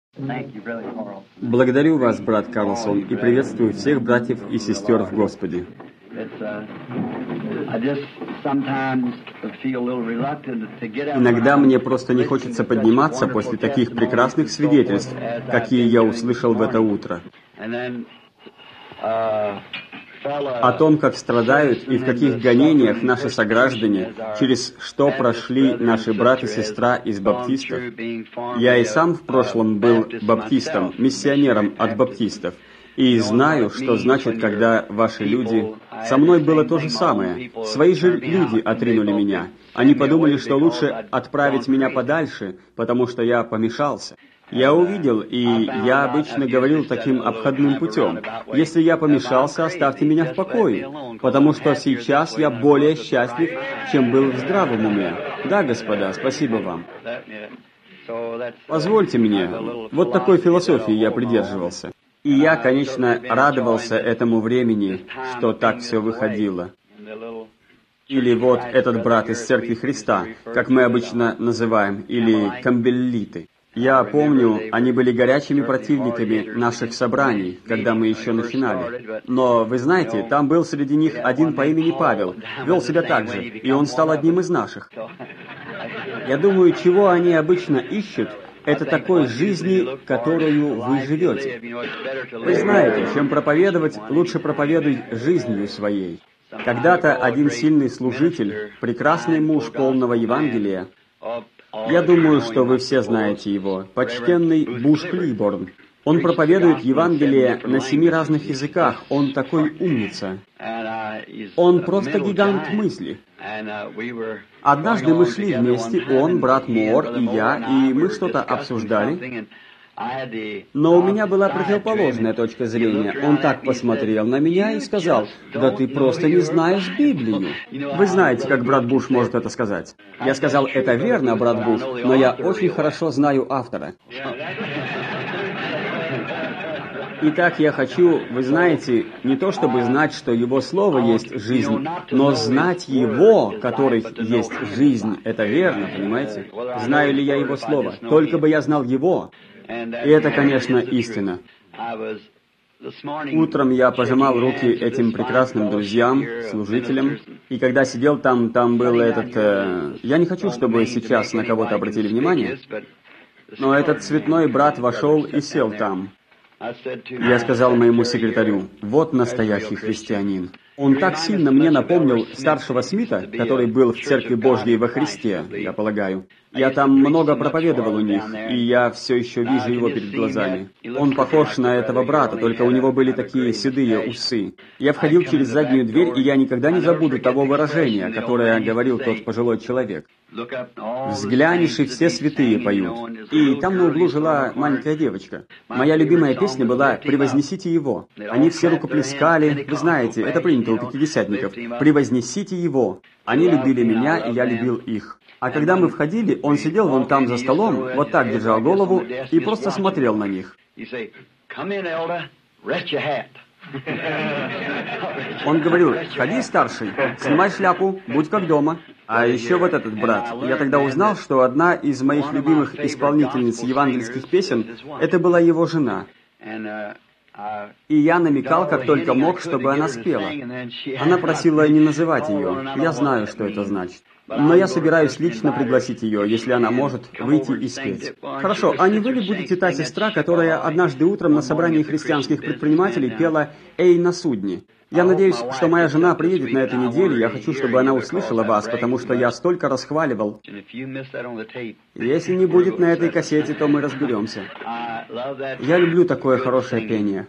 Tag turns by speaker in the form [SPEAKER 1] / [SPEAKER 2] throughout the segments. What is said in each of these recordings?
[SPEAKER 1] Благодарю вас, брат Карлсон, и приветствую всех братьев и сестер в Господе. Иногда мне просто не хочется подниматься после таких прекрасных свидетельств, какие я услышал в это утро. О том, как страдают и в каких гонениях наши сограждане, через что прошли наши брат и сестра из баптистов. Я и сам в прошлом был баптистом, миссионером от баптистов, и знаю, что значит, когда ваши люди... Со мной было то же самое. Свои же люди отринули меня. Они подумали, что лучше отправить меня подальше, потому что я помешался. Я увидел, и я обычно говорил таким обходным путем: если я помешался, оставьте меня в покое, потому что сейчас я более счастлив, чем был в здравом уме. Да, господа, спасибо вам. Позвольте мне, вот такой философии я придерживался. И я, конечно, радовался этому времени, что так все выходило. Или вот этот брат из Церкви Христа, как мы обычно называем, или камбеллиты. Я помню, они были горячими противниками наших собраний, когда мы еще начинали. Но, вы знаете, там был среди них один по имени Павел, вел себя так же, и он стал одним из наших. Я думаю, чего они обычно ищут, это такой жизни, которую вы живете. Вы знаете, чем проповедовать, лучше проповедуй жизнью своей. Когда-то один сильный служитель, прекрасный муж полного Евангелия, я думаю, что вы все знаете его, почтенный Буш Клиборн. Он проповедует Евангелие на 7 разных языках, он такой умница. Он просто гигант мысли. Однажды мы шли вместе, он, брат Мор и я, и мы что-то обсуждали. Но у меня была противоположная точка зрения. Он так посмотрел на меня и сказал: «Да ты просто не знаешь Библию». Вы знаете, как брат Буш может это сказать. Я сказал: «Это верно, брат Буш, но я очень хорошо знаю автора». Итак, я хочу, вы знаете, не то чтобы знать, что Его Слово есть жизнь, но знать Его, который есть жизнь. Это верно, понимаете? Знаю ли я Его Слово? Только бы я знал Его. И это, конечно, истина. Утром я пожимал руки этим прекрасным друзьям, служителям, и когда сидел там был этот... Я не хочу, чтобы сейчас на кого-то обратили внимание, но этот цветной брат вошел и сел там. Я сказал моему секретарю: «Вот настоящий христианин». Он так сильно мне напомнил старшего Смита, который был в Церкви Божьей во Христе, я полагаю. Я там много проповедовал у них, и я все еще вижу его перед глазами. Он похож на этого брата, только у него были такие седые усы. Я входил через заднюю дверь, и я никогда не забуду того выражения, которое говорил тот пожилой человек. «Взглянешь, и все святые поют». И там на углу жила маленькая девочка. Моя любимая песня была «Превознесите Его». Они все рукоплескали, вы знаете, это принято у пятидесятников. «Превознесите Его». Они любили меня, и я любил их. А когда мы входили, он сидел вон там за столом, вот так держал голову и просто смотрел на них. Он говорил: «Входи, старший, снимай шляпу, будь как дома». А еще вот этот брат. Я тогда узнал, что одна из моих любимых исполнительниц евангельских песен — это была его жена. И я намекал, как только мог, чтобы она спела. Она просила не называть ее. Я знаю, что это значит. Но я собираюсь лично пригласить ее, если она может выйти и спеть. Хорошо, а не вы ли будете та сестра, которая однажды утром на собрании христианских предпринимателей пела «Эй, на судне»? Я надеюсь, что моя жена приедет на этой неделе. Я хочу, чтобы она услышала вас, потому что я столько расхваливал. Если не будет на этой кассете, то мы разберемся. Я люблю такое хорошее пение.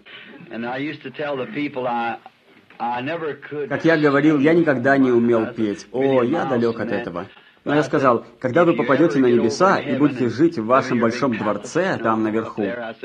[SPEAKER 1] Как я говорил, я никогда не умел петь. О, я далек от этого. Но я сказал: когда вы попадете на небеса и будете жить в вашем большом дворце там наверху,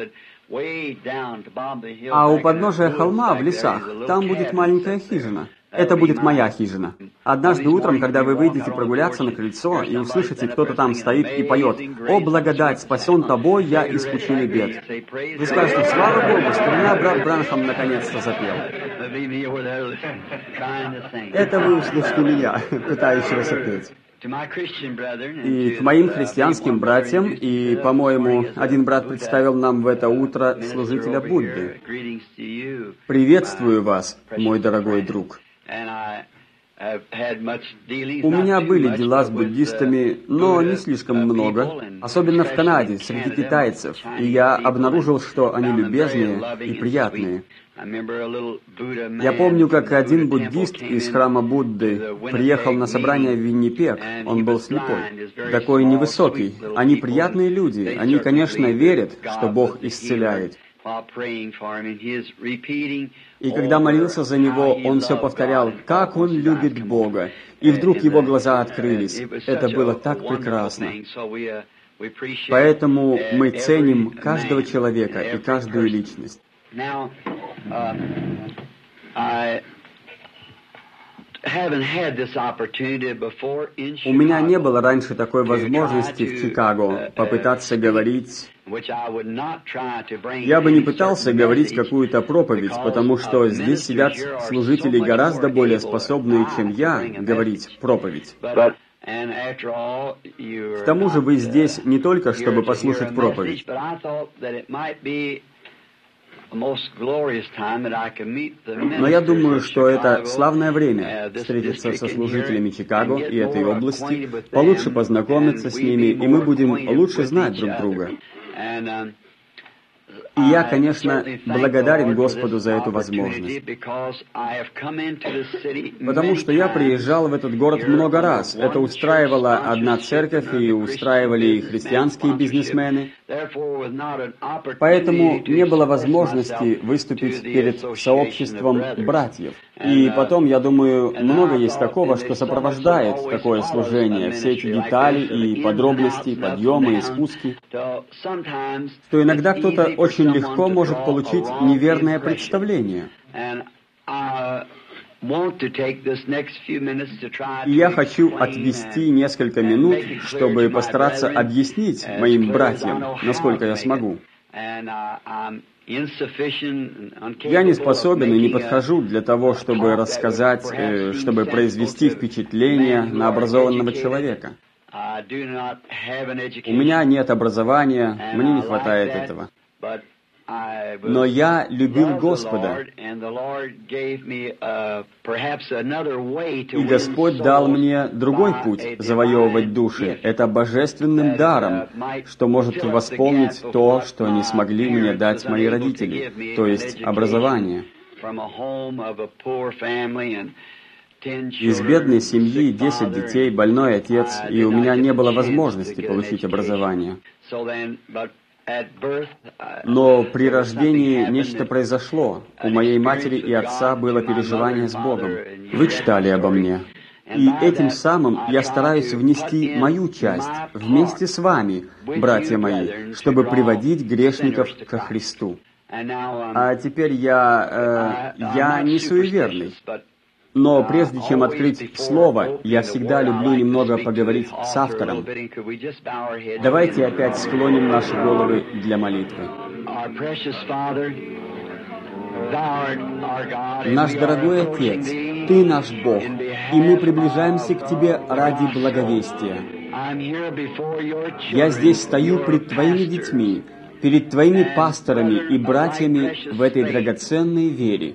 [SPEAKER 1] а у подножия холма в лесах, там будет маленькая хижина. Это будет моя хижина. Однажды утром, когда вы выйдете прогуляться на крыльцо и услышите, кто-то там стоит и поет: «О, благодать, спасен тобой я из пучины бед». Вы скажете: «Слава Богу, старина брат Бранхам наконец-то запел». Это вы услышите меня, пытающегося петь. И к моим христианским братьям, и, по-моему, один брат представил нам в это утро служителя Будды. Приветствую вас, мой дорогой друг. У меня были дела с буддистами, но не слишком много, особенно в Канаде, среди китайцев, и я обнаружил, что они любезные и приятные. Я помню, как один буддист из храма Будды приехал на собрание в Виннипег, он был слепой, такой невысокий. Они приятные люди, они, конечно, верят, что Бог исцеляет. И когда молился за него, он все повторял, как он любит Бога. И вдруг его глаза открылись. Это было так прекрасно. Поэтому мы ценим каждого человека и каждую личность. У меня не было раньше такой возможности в Чикаго попытаться говорить. Я бы не пытался говорить какую-то проповедь, потому что здесь сидят служители гораздо более способные, чем я, говорить проповедь. К тому же вы здесь не только, чтобы послушать проповедь. Но я думаю, что это славное время встретиться со служителями Чикаго и этой области, получше познакомиться с ними, и мы будем лучше знать друг друга. И я, конечно, благодарен Господу за эту возможность. Потому что я приезжал в этот город много раз. Это устраивала одна церковь и устраивали и христианские бизнесмены. Поэтому не было возможности выступить перед сообществом братьев. И потом, я думаю, много есть такого, что сопровождает такое служение, все эти детали и подробности, подъемы и спуски, что иногда кто-то очень легко может получить неверное представление. И я хочу отвести несколько минут, чтобы постараться объяснить моим братьям, насколько я смогу. Я не способен и не подхожу для того, чтобы рассказать, чтобы произвести впечатление на образованного человека. У меня нет образования, мне не хватает этого. Но я любил Господа, и Господь дал мне другой путь завоевывать души. Это божественным даром, что может восполнить то, что не смогли мне дать мои родители, то есть образование. Из бедной семьи, 10 детей, больной отец, и у меня не было возможности получить образование. Но при рождении нечто произошло. У моей матери и отца было переживание с Богом. Вы читали обо мне. И этим самым я стараюсь внести мою часть вместе с вами, братья мои, чтобы приводить грешников ко Христу. А теперь я не суеверный. Но прежде чем открыть Слово, я всегда люблю немного поговорить с автором. Давайте опять склоним наши головы для молитвы. Наш дорогой Отец, Ты наш Бог, и мы приближаемся к Тебе ради благовестия. Я здесь стою пред Твоими детьми, перед Твоими пасторами и братьями в этой драгоценной вере.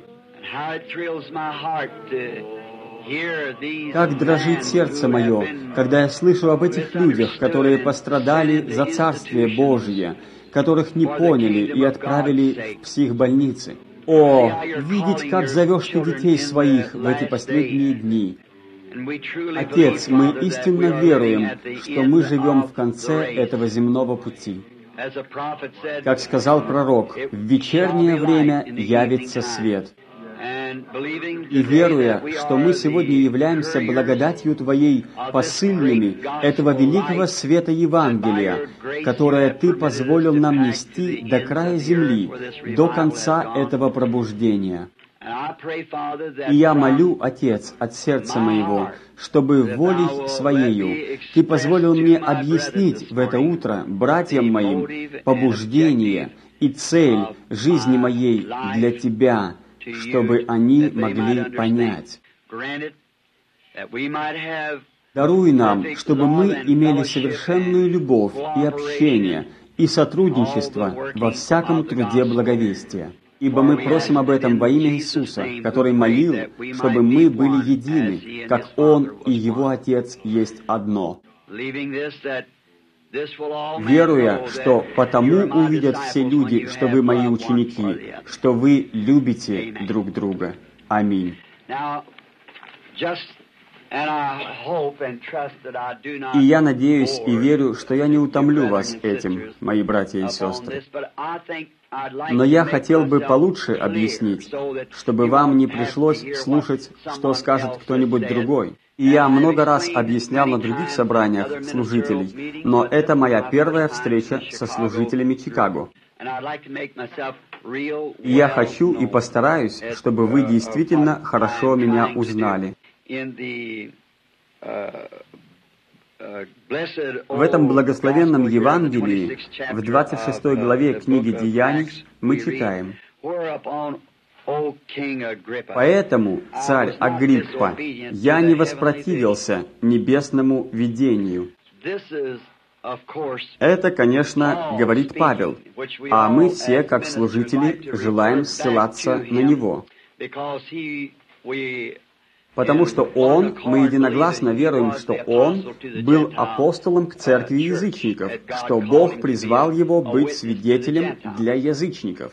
[SPEAKER 1] Как дрожит сердце мое, когда я слышу об этих людях, которые пострадали за Царствие Божие, которых не поняли и отправили в психбольницы. О, видеть, как зовешь Ты детей своих в эти последние дни. Отец, мы истинно веруем, что мы живем в конце этого земного пути. Как сказал пророк, в вечернее время явится свет. И веруя, что мы сегодня являемся благодатью Твоей посыльными этого великого света Евангелия, которое Ты позволил нам нести до края земли, до конца этого пробуждения. И я молю, Отец, от сердца моего, чтобы волей Своею Ты позволил мне объяснить в это утро братьям моим побуждение и цель жизни моей для Тебя, чтобы они могли понять. Даруй нам, чтобы мы имели совершенную любовь и общение, и сотрудничество во всяком труде благовестия. Ибо мы просим об этом во имя Иисуса, который молил, чтобы мы были едины, как Он и Его Отец есть одно. Веруя, что потому увидят все люди, что вы мои ученики, что вы любите друг друга. Аминь. И я надеюсь и верю, что я не утомлю вас этим, мои братья и сестры. Но я хотел бы получше объяснить, чтобы вам не пришлось слушать, что скажет кто-нибудь другой. И я много раз объяснял на других собраниях служителей, но это моя первая встреча со служителями Чикаго. И я хочу и постараюсь, чтобы вы действительно хорошо меня узнали. В этом благословенном Евангелии, в 26 главе книги Деяний, мы читаем: «Поэтому, царь Агриппа, я не воспротивился небесному видению». Это, конечно, говорит Павел, а мы все, как служители, желаем ссылаться на него. Потому что мы единогласно веруем, что он был апостолом к церкви язычников, что Бог призвал его быть свидетелем для язычников.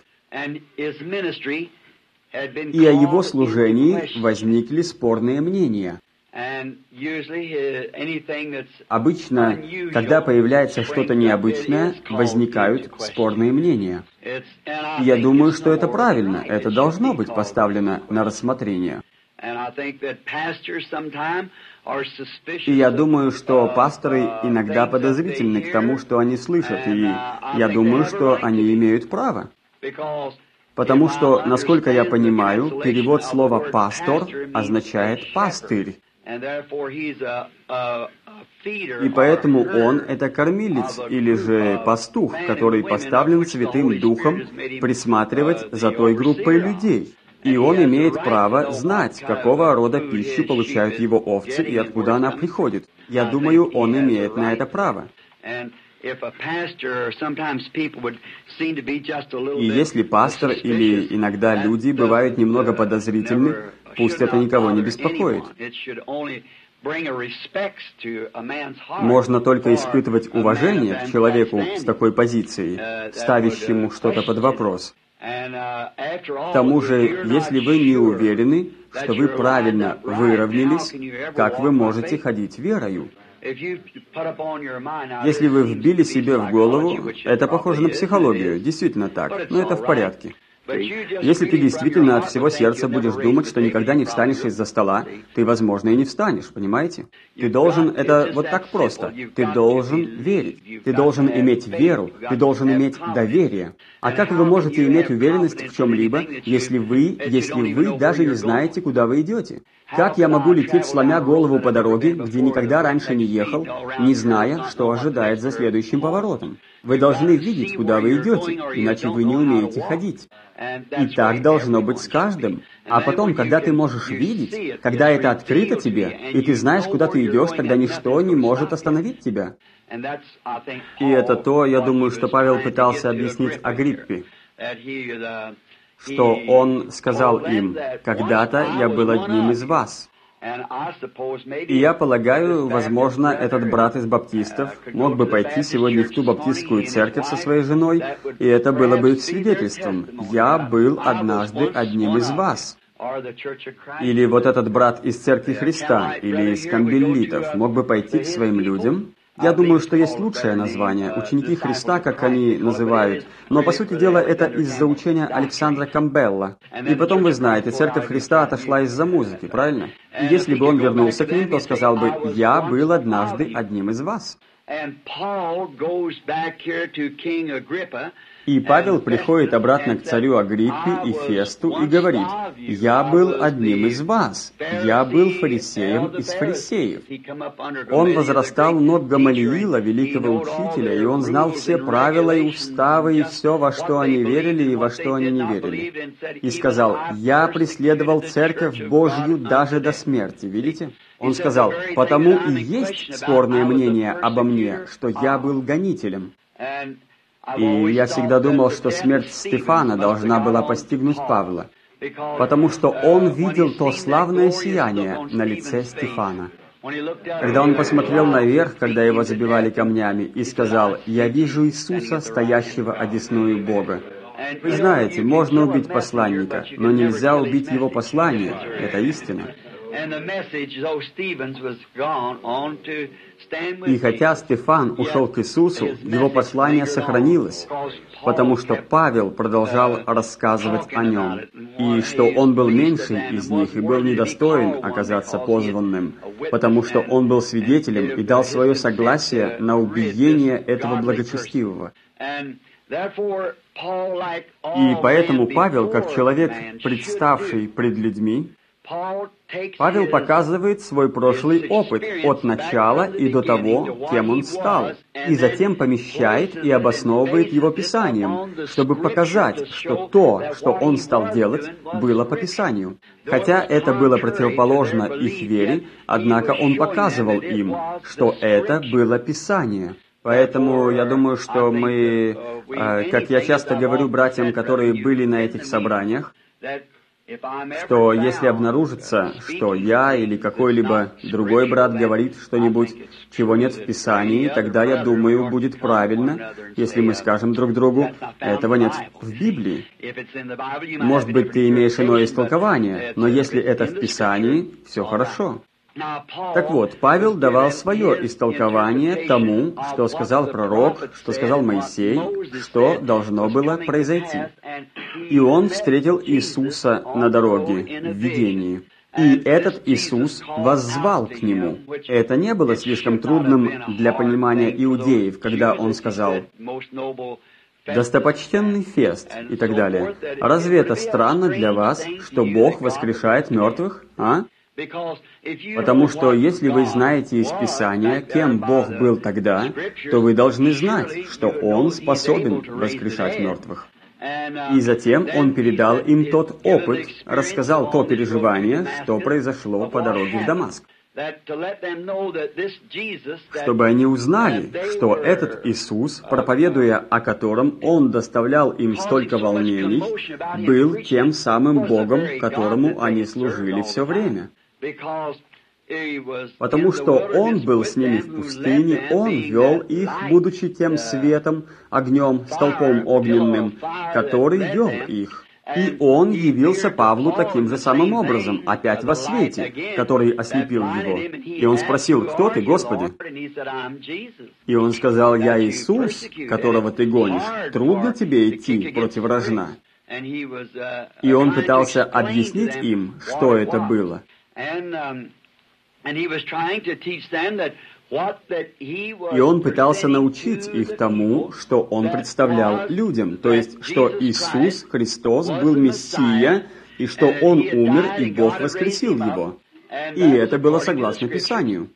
[SPEAKER 1] И о его служении возникли спорные мнения. Обычно, когда появляется что-то необычное, возникают спорные мнения. И я думаю, что это правильно, это должно быть поставлено на рассмотрение. И я думаю, что пасторы иногда подозрительны к тому, что они слышат, и я думаю, что они имеют право. Потому что, насколько я понимаю, перевод слова «пастор» означает «пастырь». И поэтому он — это кормилец или же пастух, который поставлен Святым Духом присматривать за той группой людей. И он имеет право знать, какого рода пищу получают его овцы и откуда она приходит. Я думаю, он имеет на это право. И если пастор или иногда люди бывают немного подозрительны, пусть это никого не беспокоит. Можно только испытывать уважение к человеку с такой позицией, ставящему что-то под вопрос. К тому же, если вы не уверены, что вы правильно выровнялись, как вы можете ходить верою? Если вы вбили себе в голову, это похоже на психологию, действительно так, но это в порядке. Если ты действительно от всего сердца будешь думать, что никогда не встанешь из-за стола, ты, возможно, и не встанешь, понимаете? Ты должен, это вот так просто, ты должен верить, ты должен иметь веру, ты должен иметь доверие. А как вы можете иметь уверенность в чем-либо, если вы даже не знаете, куда вы идете? Как я могу лететь, сломя голову по дороге, где никогда раньше не ехал, не зная, что ожидает за следующим поворотом? Вы должны видеть, куда вы идете, иначе вы не умеете ходить. И так должно быть с каждым. А потом, когда ты можешь видеть, когда это открыто тебе, и ты знаешь, куда ты идешь, тогда ничто не может остановить тебя. И это то, я думаю, что Павел пытался объяснить Агриппе, что он сказал им: «Когда-то я был одним из вас». И я полагаю, возможно, этот брат из баптистов мог бы пойти сегодня в ту баптистскую церковь со своей женой, и это было бы их свидетельством: «Я был однажды одним из вас». Или вот этот брат из Церкви Христа, или из камбеллитов, мог бы пойти к своим людям. Я думаю, что есть лучшее название — ученики Христа, как они называют, но, по сути дела, это из-за учения Александра Камбелла. И потом, вы знаете, Церковь Христа отошла из-за музыки, правильно? И если бы он вернулся к ним, то сказал бы: «Я был однажды одним из вас». И Павел приходит обратно к царю Агриппе и Фесту и говорит: «Я был одним из вас, я был фарисеем из фарисеев». Он возрастал у ног Гамалиила, великого учителя, и он знал все правила и уставы, и все, во что они верили и во что они не верили. И сказал: «Я преследовал церковь Божью даже до смерти». Видите? Он сказал, «Потому и есть спорное мнение обо мне, что я был гонителем». И я всегда думал, что смерть Стефана должна была постигнуть Павла, потому что он видел то славное сияние на лице Стефана. Когда он посмотрел наверх, когда его забивали камнями, и сказал, «Я вижу Иисуса, стоящего одесную Бога». Вы знаете, можно убить посланника, но нельзя убить его послание. Это истина. И хотя Стефан ушел к Иисусу, его послание сохранилось, потому что Павел продолжал рассказывать о нем, и что он был меньший из них и был недостоин оказаться позванным, потому что он был свидетелем и дал свое согласие на убиение этого благочестивого. И поэтому Павел, как человек, представший пред людьми, Павел показывает свой прошлый опыт от начала и до того, кем он стал, и затем помещает и обосновывает его Писанием, чтобы показать, что то, что он стал делать, было по Писанию. Хотя это было противоположно их вере, однако он показывал им, что это было Писание. Поэтому я думаю, что мы, как я часто говорю братьям, которые были на этих собраниях, что если обнаружится, что я или какой-либо другой брат говорит что-нибудь, чего нет в Писании, тогда, я думаю, будет правильно, если мы скажем друг другу, этого нет в Библии. Может быть, ты имеешь иное истолкование, но если это в Писании, все хорошо. Так вот, Павел давал свое истолкование тому, что сказал пророк, что сказал Моисей, что должно было произойти. И он встретил Иисуса на дороге, в видении. И этот Иисус воззвал к нему. Это не было слишком трудным для понимания иудеев, когда он сказал «достопочтенный Фест» и так далее. Разве это странно для вас, что Бог воскрешает мертвых, а? Потому что если вы знаете из Писания, кем Бог был тогда, то вы должны знать, что Он способен воскрешать мертвых. И затем Он передал им тот опыт, рассказал то переживание, что произошло по дороге в Дамаск, чтобы они узнали, что этот Иисус, проповедуя о котором Он доставлял им столько волнений, был тем самым Богом, которому они служили все время. Потому что Он был с ними в пустыне, Он вел их, будучи тем светом, огнем, столпом огненным, который вел их. И Он явился Павлу таким же самым образом, опять во свете, который ослепил его. И он спросил, «Кто ты, Господи?» И он сказал, «Я Иисус, которого ты гонишь. Трудно тебе идти против рожна». И он пытался объяснить им, что это было. И он пытался научить их тому, что он представлял людям, то есть, что Иисус Христос был Мессия, и что Он умер, и Бог воскресил Его. И это было согласно Писанию.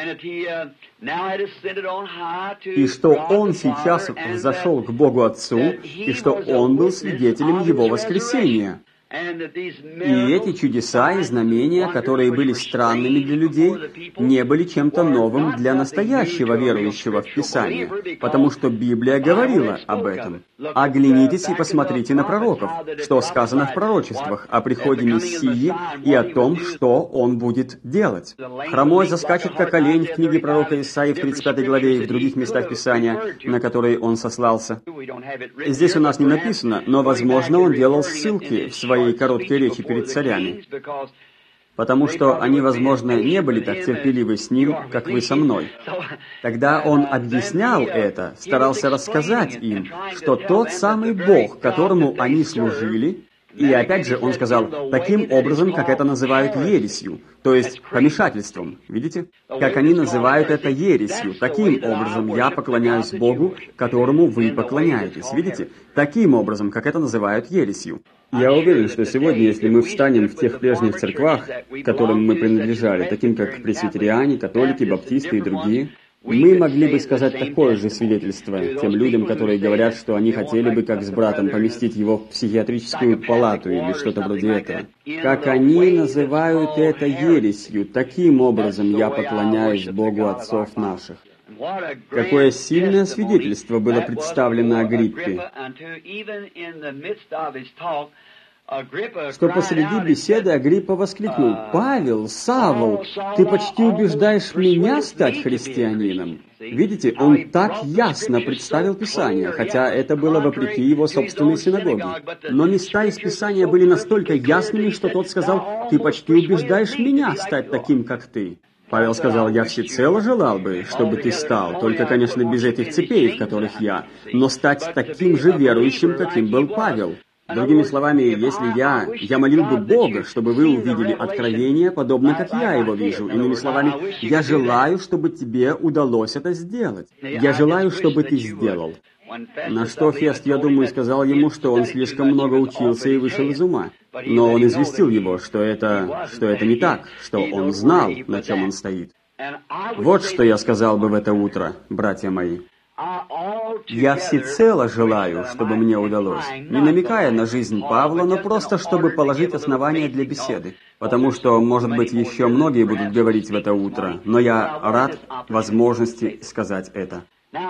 [SPEAKER 1] И что Он сейчас взошел к Богу Отцу, и что Он был свидетелем Его воскресения. И эти чудеса и знамения, которые были странными для людей, не были чем-то новым для настоящего верующего в Писание, потому что Библия говорила об этом. Оглянитесь и посмотрите на пророков, что сказано в пророчествах о приходе Мессии и о том, что Он будет делать. Хромой заскачет, как олень, в книге пророка Исаии в 35 главе и в других местах Писания, на которые он сослался. Здесь у нас не написано, но, возможно, он делал ссылки в своей короткой речи перед царями, потому что они, возможно, не были так терпеливы с ним, как вы со мной. Тогда он объяснял это, старался рассказать им, что тот самый Бог, которому они служили, и опять же он сказал, таким образом, как это называют ересью, то есть помешательством. Видите? Как они называют это ересью. Таким образом я поклоняюсь Богу, которому вы поклоняетесь. Видите? Таким образом, как это называют ересью. Я уверен, что сегодня, если мы встанем в тех прежних церквах, к которым мы принадлежали, таким как пресвитериане, католики, баптисты и другие, Мы могли бы сказать такое же свидетельство тем людям, которые говорят, что они хотели бы, как с братом, поместить его в психиатрическую палату или что-то вроде этого. Как они называют это ересью, таким образом я поклоняюсь Богу отцов наших. Какое сильное свидетельство было представлено Агриппе, что посреди беседы Агриппа воскликнул: «Павел, Савл, ты почти убеждаешь меня стать христианином». Видите, он так ясно представил Писание, хотя это было вопреки его собственной синагоге. Но места из Писания были настолько ясными, что тот сказал: «Ты почти убеждаешь меня стать таким, как ты». Павел сказал: «Я всецело желал бы, чтобы ты стал, только, конечно, без этих цепей, в которых я, но стать таким же верующим, каким был Павел». Другими словами, если я молил бы Бога, чтобы вы увидели откровение, подобно как я его вижу. Иными словами, я желаю, чтобы тебе удалось это сделать. Я желаю, чтобы ты сделал. На что Фест, я думаю, сказал ему, что он слишком много учился и вышел из ума. Но он известил его, что это не так, что он знал, на чем он стоит. Вот что я сказал бы в это утро, братья мои. Я всецело желаю, чтобы мне удалось, не намекая на жизнь Павла, но просто чтобы положить основания для беседы. Потому что, может быть, еще многие будут говорить в это утро, но я рад возможности сказать это.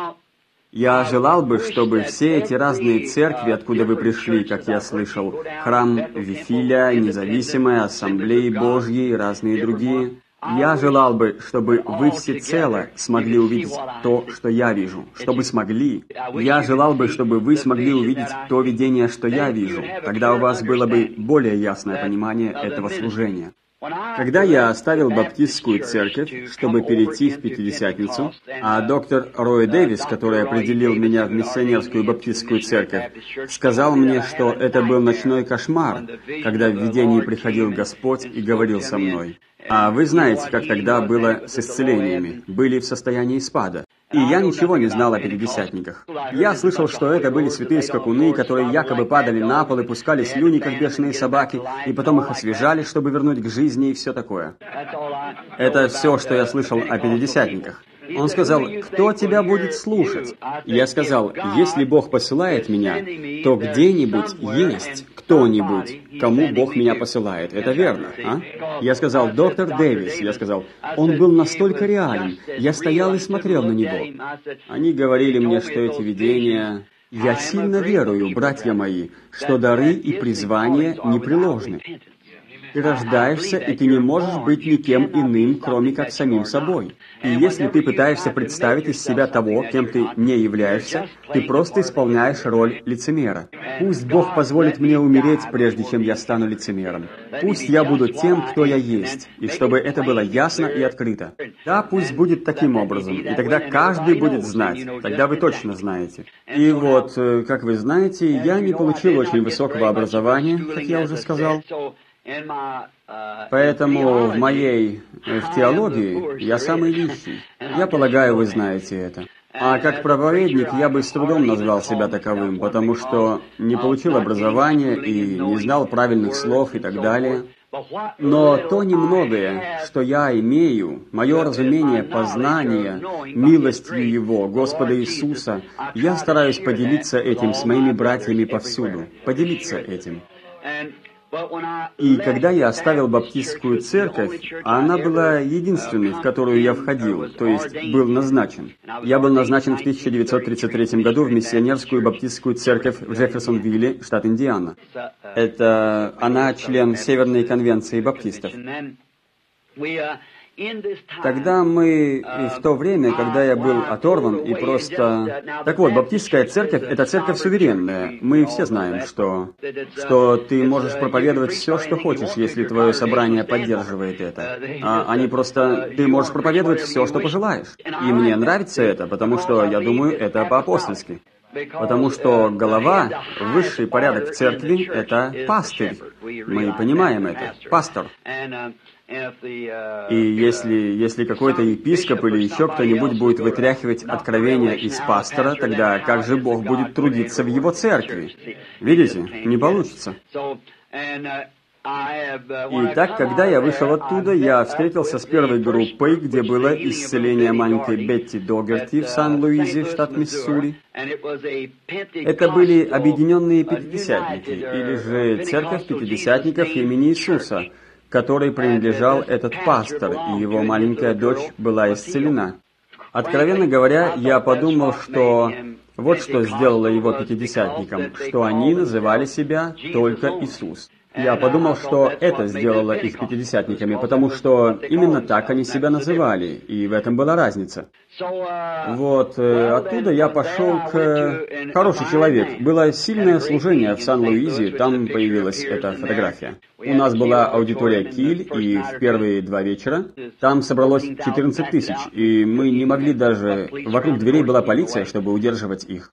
[SPEAKER 1] Я желал бы, чтобы все эти разные церкви, откуда вы пришли, как я слышал, храм Вифиля, Независимая, Ассамблеи Божьи и разные другие, я желал бы, чтобы вы всецело смогли увидеть то, что я вижу, чтобы смогли. Я желал бы, чтобы вы смогли увидеть то видение, что я вижу. Тогда у вас было бы более ясное понимание этого служения. Когда я оставил баптистскую церковь, чтобы перейти в Пятидесятницу, а доктор Рой Дэвис, который определил меня в миссионерскую баптистскую церковь, сказал мне, что это был ночной кошмар, когда в видении приходил Господь и говорил со мной. А вы знаете, как тогда было с исцелениями, были в состоянии спада. И я ничего не знал о пятидесятниках. Я слышал, что это были святые скакуны, которые якобы падали на пол и пускали слюни, как бешеные собаки, и потом их освежали, чтобы вернуть к жизни и все такое. Это все, что я слышал о пятидесятниках. Он сказал: «Кто тебя будет слушать?» Я сказал: «Если Бог посылает меня, то где-нибудь есть кто-нибудь, кому Бог меня посылает. Это верно, а?» Я сказал: «Доктор Дэвис», я сказал, «он был настолько реален. Я стоял и смотрел на него». Они говорили мне, что эти видения... Я сильно верую, братья мои, что дары и призвания непреложны. Ты рождаешься, и ты не можешь быть никем иным, кроме как самим собой. И если ты пытаешься представить из себя того, кем ты не являешься, ты просто исполняешь роль лицемера. Пусть Бог позволит мне умереть, прежде чем я стану лицемером. Пусть я буду тем, кто я есть, и чтобы это было ясно и открыто. Да, пусть будет таким образом, и тогда каждый будет знать, тогда вы точно знаете. И вот, как вы знаете, я не получил очень высокого образования, как я уже сказал. Поэтому в теологии я самый нищий. Я полагаю, вы знаете это. А как проповедник я бы с трудом назвал себя таковым, потому что не получил образования и не знал правильных слов и так далее. Но то немногое, что я имею, мое разумение, познание, милостью Его, Господа Иисуса, я стараюсь поделиться этим с моими братьями повсюду, поделиться этим. И когда я оставил баптистскую церковь, она была единственной, в которую я входил, то есть был назначен. Я был назначен в 1933 году в миссионерскую баптистскую церковь в Джефферсонвилле, штат Индиана. Она член Северной конвенции баптистов. Тогда мы, в то время, когда я был оторван и просто... Так вот, баптистская церковь — это церковь суверенная. Мы все знаем, что ты можешь проповедовать все, что хочешь, если твое собрание поддерживает это. Ты можешь проповедовать все, что пожелаешь. И мне нравится это, потому что, я думаю, это по-апостольски. Потому что голова, высший порядок в церкви — это пастырь. Мы понимаем это. Пастор. И если какой-то епископ или еще кто-нибудь будет вытряхивать откровения из пастора, тогда как же Бог будет трудиться в его церкви? Видите? Не получится. Итак, когда я вышел оттуда, я встретился с первой группой, где было исцеление маленькой Бетти Догерти в Сан-Луизе, штат Миссури. Это были объединенные пятидесятники, или же церковь пятидесятников имени Иисуса, которой принадлежал этот пастор, и его маленькая дочь была исцелена. Откровенно говоря, я подумал, что вот что сделало его пятидесятником, что они называли себя только Иисус. Я подумал, что это сделало их пятидесятниками, потому что именно так они себя называли, и в этом была разница. Вот, оттуда я пошел к... Хороший человек. Было сильное служение в Сан-Луизе, там появилась эта фотография. У нас была аудитория Киль, и в первые 2 вечера там собралось 14 тысяч, и мы не могли даже... Вокруг дверей была полиция, чтобы удерживать их.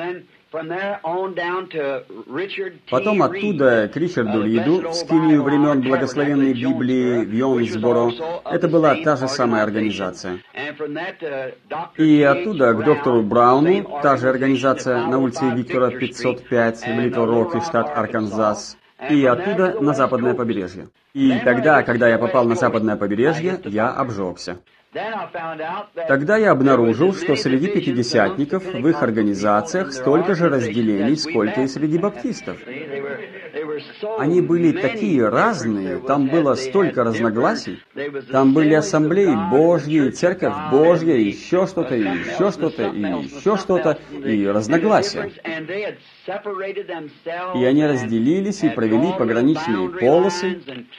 [SPEAKER 1] Потом оттуда к Ричарду Риду, в скинию времен благословенной Библии в Йонсборо. Это была та же самая организация. И оттуда к доктору Брауну, та же организация на улице Виктора 505 в Литл-Роке, штат Арканзас. И оттуда на западное побережье. И тогда, когда я попал на западное побережье, я обжегся. Тогда я обнаружил, что среди пятидесятников в их организациях столько же разделений, сколько и среди баптистов. Они были такие разные, там было столько разногласий. Там были ассамблеи Божьи, Церковь Божья, еще что-то, и еще что-то, и еще что-то, и разногласия. И они разделились и провели пограничные полосы.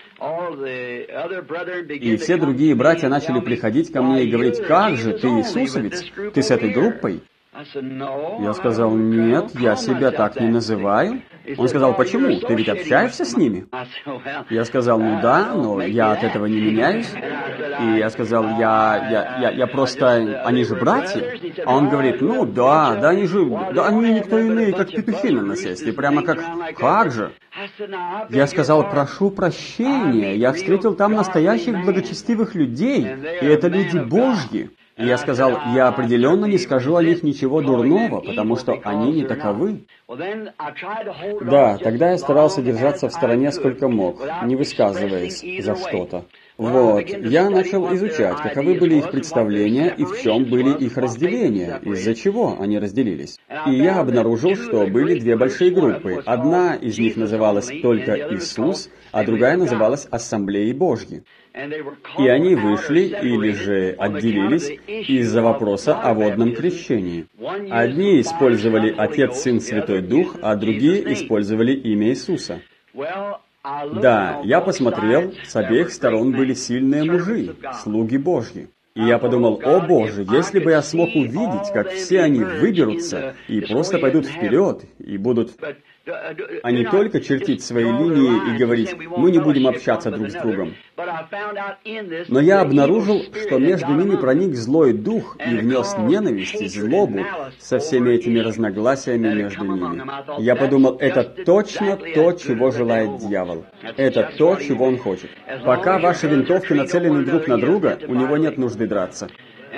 [SPEAKER 1] И все другие братья начали приходить ко мне и говорить: «Как же, ты иисусовец? Ты с этой группой?» Я сказал: «Нет, я себя так не называю». Он сказал: «Почему? Ты ведь общаешься с ними?» Я сказал: «Ну да, но я от этого не меняюсь». И я сказал: я просто... Они же братья. А он говорит: «Ну да, они же... Да они никто иные, как петухи на насесте. Прямо как же?» Я сказал: «Прошу прощения, я встретил там настоящих благочестивых людей, и это люди Божьи». И я сказал: «Я определенно не скажу о них ничего дурного, потому что они не таковы». Да, тогда я старался держаться в стороне сколько мог, не высказываясь за что-то. Вот, я начал изучать, каковы были их представления и в чем были их разделения, из-за чего они разделились. И я обнаружил, что были 2 большие группы. Одна из них называлась «Только Иисус», а другая называлась «Ассамблеей Божьей». И они вышли или же отделились из-за вопроса о водном крещении. Одни использовали Отец, Сын, Святой Дух, а другие использовали имя Иисуса. Да, я посмотрел, с обеих сторон были сильные мужи, слуги Божьи. И я подумал: «О Боже, если бы я смог увидеть, как все они выберутся и просто пойдут вперед и будут... а не только чертить свои линии и говорить: мы не будем общаться друг с другом». Но я обнаружил, что между ними проник злой дух и внес ненависть и злобу со всеми этими разногласиями между ними. Я подумал: это точно то, чего желает дьявол. Это то, чего он хочет. Пока ваши винтовки нацелены друг на друга, у него нет нужды драться.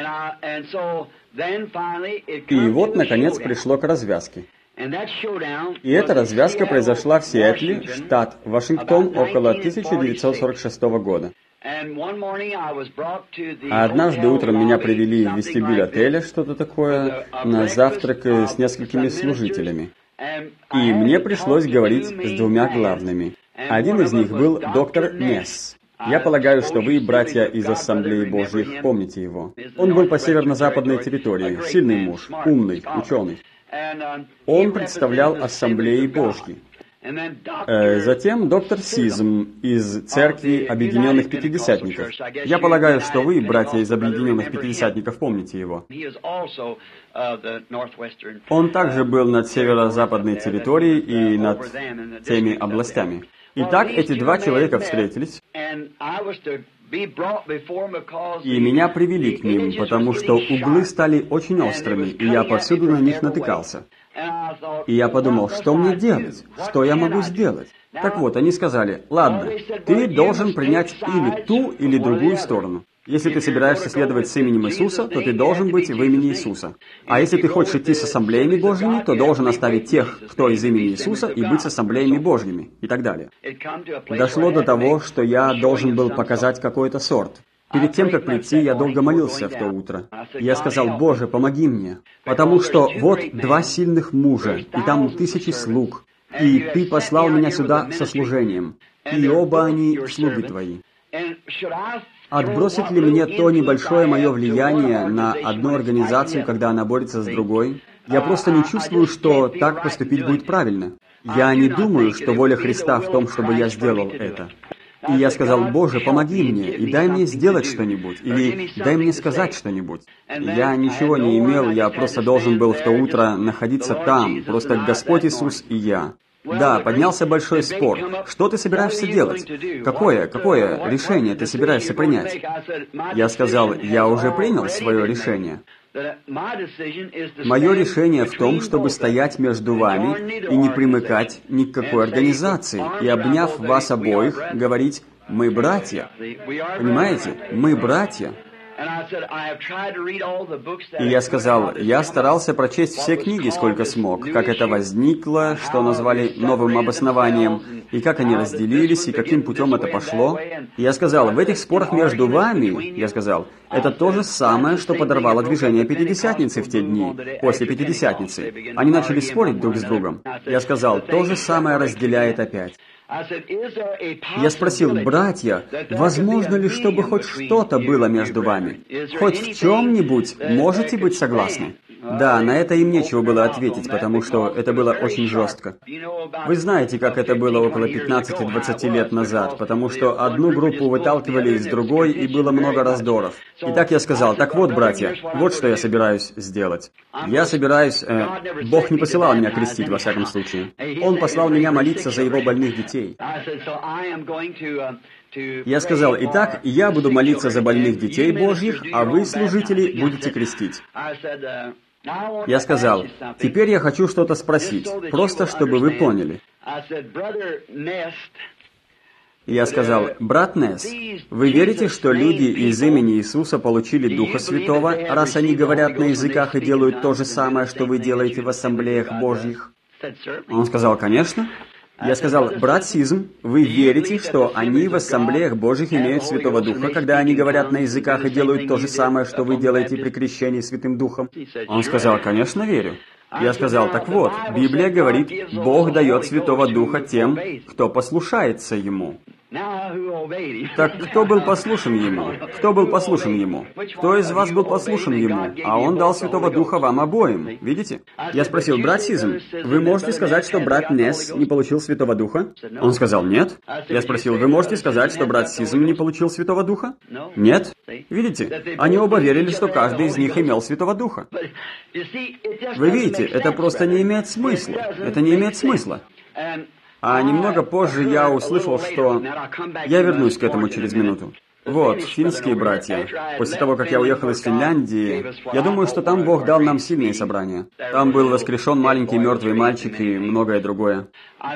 [SPEAKER 1] И вот, наконец, пришло к развязке. И эта развязка произошла в Сиэтле, штат Вашингтон, около 1946 года. А однажды утром меня привели в вестибюль отеля, что-то такое, на завтрак с несколькими служителями. И мне пришлось говорить с 2 главными. Один из них был доктор Несс. Я полагаю, что вы, братья из Ассамблеи Божьих, помните его. Он был по северно-западной территории, сильный муж, умный, ученый. Он представлял Ассамблеи Божьи. Затем доктор Сизм из Церкви Объединенных Пятидесятников. Я полагаю, что вы, братья из Объединенных Пятидесятников, помните его. Он также был над северо-западной территорией и над теми областями. Итак, эти 2 человека встретились, и меня привели к ним, потому что углы стали очень острыми, и я повсюду на них натыкался. И я подумал: что мне делать? Что я могу сделать? Так вот, они сказали: «Ладно, ты должен принять или ту, или другую сторону». Если ты собираешься следовать с именем Иисуса, то ты должен быть в имени Иисуса. А если ты хочешь идти с ассамблеями Божьими, то должен оставить тех, кто из имени Иисуса, и быть с ассамблеями Божьими, и так далее. Дошло до того, что я должен был показать какой-то сорт. Перед тем, как прийти, я долго молился в то утро. Я сказал: «Боже, помоги мне, потому что вот 2 сильных мужа, и там 1000 слуг, и Ты послал меня сюда со служением, и оба они слуги Твои. Отбросит ли мне то небольшое мое влияние на одну организацию, когда она борется с другой? Я просто не чувствую, что так поступить будет правильно. Я не думаю, что воля Христа в том, чтобы я сделал это». И я сказал: «Боже, помоги мне, и дай мне сделать что-нибудь, или дай мне сказать что-нибудь». Я ничего не имел, я просто должен был в то утро находиться там, просто Господь Иисус и я. Да, поднялся большой спор. Что ты собираешься делать? Какое решение ты собираешься принять? Я сказал: «Я уже принял свое решение. Мое решение в том, чтобы стоять между вами и не примыкать ни к какой организации, и, обняв вас обоих, говорить: мы братья». Понимаете? Мы братья. И я сказал: я старался прочесть все книги, сколько смог, как это возникло, что назвали новым обоснованием, и как они разделились, и каким путем это пошло. И я сказал: в этих спорах между вами, я сказал, это то же самое, что подорвало движение Пятидесятницы в те дни, после Пятидесятницы. Они начали спорить друг с другом. Я сказал: то же самое разделяет опять. Я спросил: братья, возможно ли, чтобы хоть что-то было между вами? Хоть в чем-нибудь можете быть согласны? Да, на это им нечего было ответить, потому что это было очень жестко. Вы знаете, как это было около 15-20 лет назад, потому что одну группу выталкивали из другой, и было много раздоров. Итак, я сказал: так вот, братья, вот что я собираюсь сделать. Я собираюсь... Бог не посылал меня крестить, во всяком случае. Он послал меня молиться за его больных детей. Я сказал: итак, я буду молиться за больных детей Божьих, а вы, служители, будете крестить. Я сказал: теперь я хочу что-то спросить, просто чтобы вы поняли. Я сказал: брат Несс, вы верите, что люди из имени Иисуса получили Духа Святого, раз они говорят на языках и делают то же самое, что вы делаете в ассамблеях Божьих? Он сказал: конечно. Я сказал: брат Сизм, вы верите, что они в ассамблеях Божьих имеют Святого Духа, когда они говорят на языках и делают то же самое, что вы делаете при крещении Святым Духом? Он сказал: конечно, верю. Я сказал: так вот, Библия говорит, Бог дает Святого Духа тем, кто послушается Ему. Так кто был послушен Ему? Кто был послушен Ему? Кто из вас был послушен Ему? А Он дал Святого Духа вам обоим. Видите? Я спросил: брат Сизм, вы можете сказать, что брат Несс не получил Святого Духа? Он сказал: нет. Я спросил: вы можете сказать, что брат Сизм не получил Святого Духа? Нет. Видите? Они оба верили, что каждый из них имел Святого Духа. Вы видите, это просто не имеет смысла. Это не имеет смысла. А немного позже я услышал, что... Я вернусь к этому через минуту. Вот, финские братья. После того, как я уехал из Финляндии, я думаю, что там Бог дал нам сильные собрания. Там был воскрешен маленький мертвый мальчик и многое другое.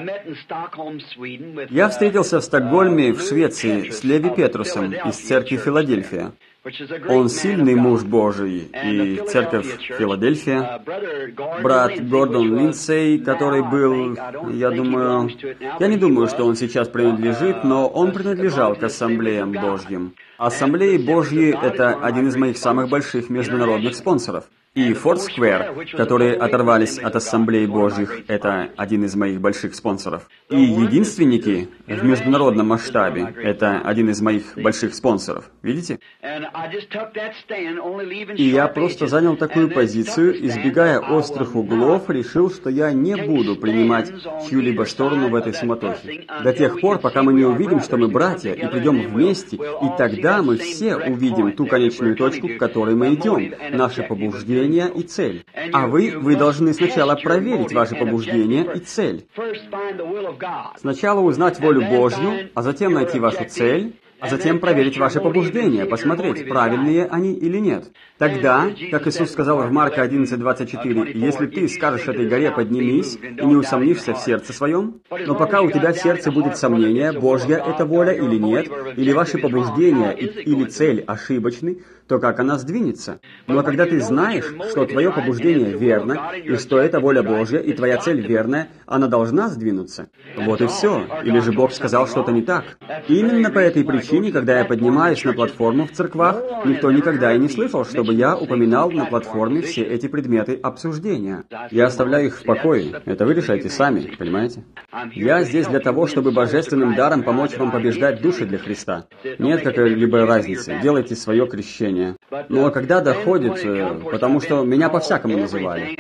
[SPEAKER 1] Я встретился в Стокгольме, в Швеции, с Леви Петрусом из церкви Филадельфия. Он сильный муж Божий, и церковь Филадельфия. Брат Гордон Линдсей, который был, я не думаю, что он сейчас принадлежит, но он принадлежал к ассамблеям Божьим. Ассамблеи Божьи — это один из моих самых больших международных спонсоров. И Форсквер, которые оторвались от ассамблей Божьих, это один из моих больших спонсоров. И единственники в международном масштабе, это один из моих больших спонсоров. Видите? И я просто занял такую позицию, избегая острых углов, решил, что я не буду принимать чью-либо сторону в этой суматохе. До тех пор, пока мы не увидим, что мы братья, и придем вместе, и тогда мы все увидим ту конечную точку, к которой мы идем, наше побуждение и цель. А вы должны сначала проверить ваши побуждения и цель. Сначала узнать волю Божью, а затем найти вашу цель, а затем проверить ваши побуждения, посмотреть, правильные они или нет. Тогда, как Иисус сказал в Марка 11:24, если ты скажешь этой горе «поднимись» и не усомнишься в сердце своем, но пока у тебя в сердце будет сомнение, Божья это воля или нет, или ваши побуждения или цель ошибочны, то как она сдвинется? Но когда ты знаешь, что твое побуждение верно, и что это воля Божья, и твоя цель верная, она должна сдвинуться. Вот и все. Или же Бог сказал что-то не так. Именно по этой причине, когда я поднимаюсь на платформу в церквах, никто никогда и не слышал, чтобы я упоминал на платформе все эти предметы обсуждения. Я оставляю их в покое. Это вы решайте сами, понимаете? Я здесь для того, чтобы божественным даром помочь вам побеждать души для Христа. Нет какой-либо разницы. Делайте свое крещение. Но когда доходит, потому что меня по-всякому называли.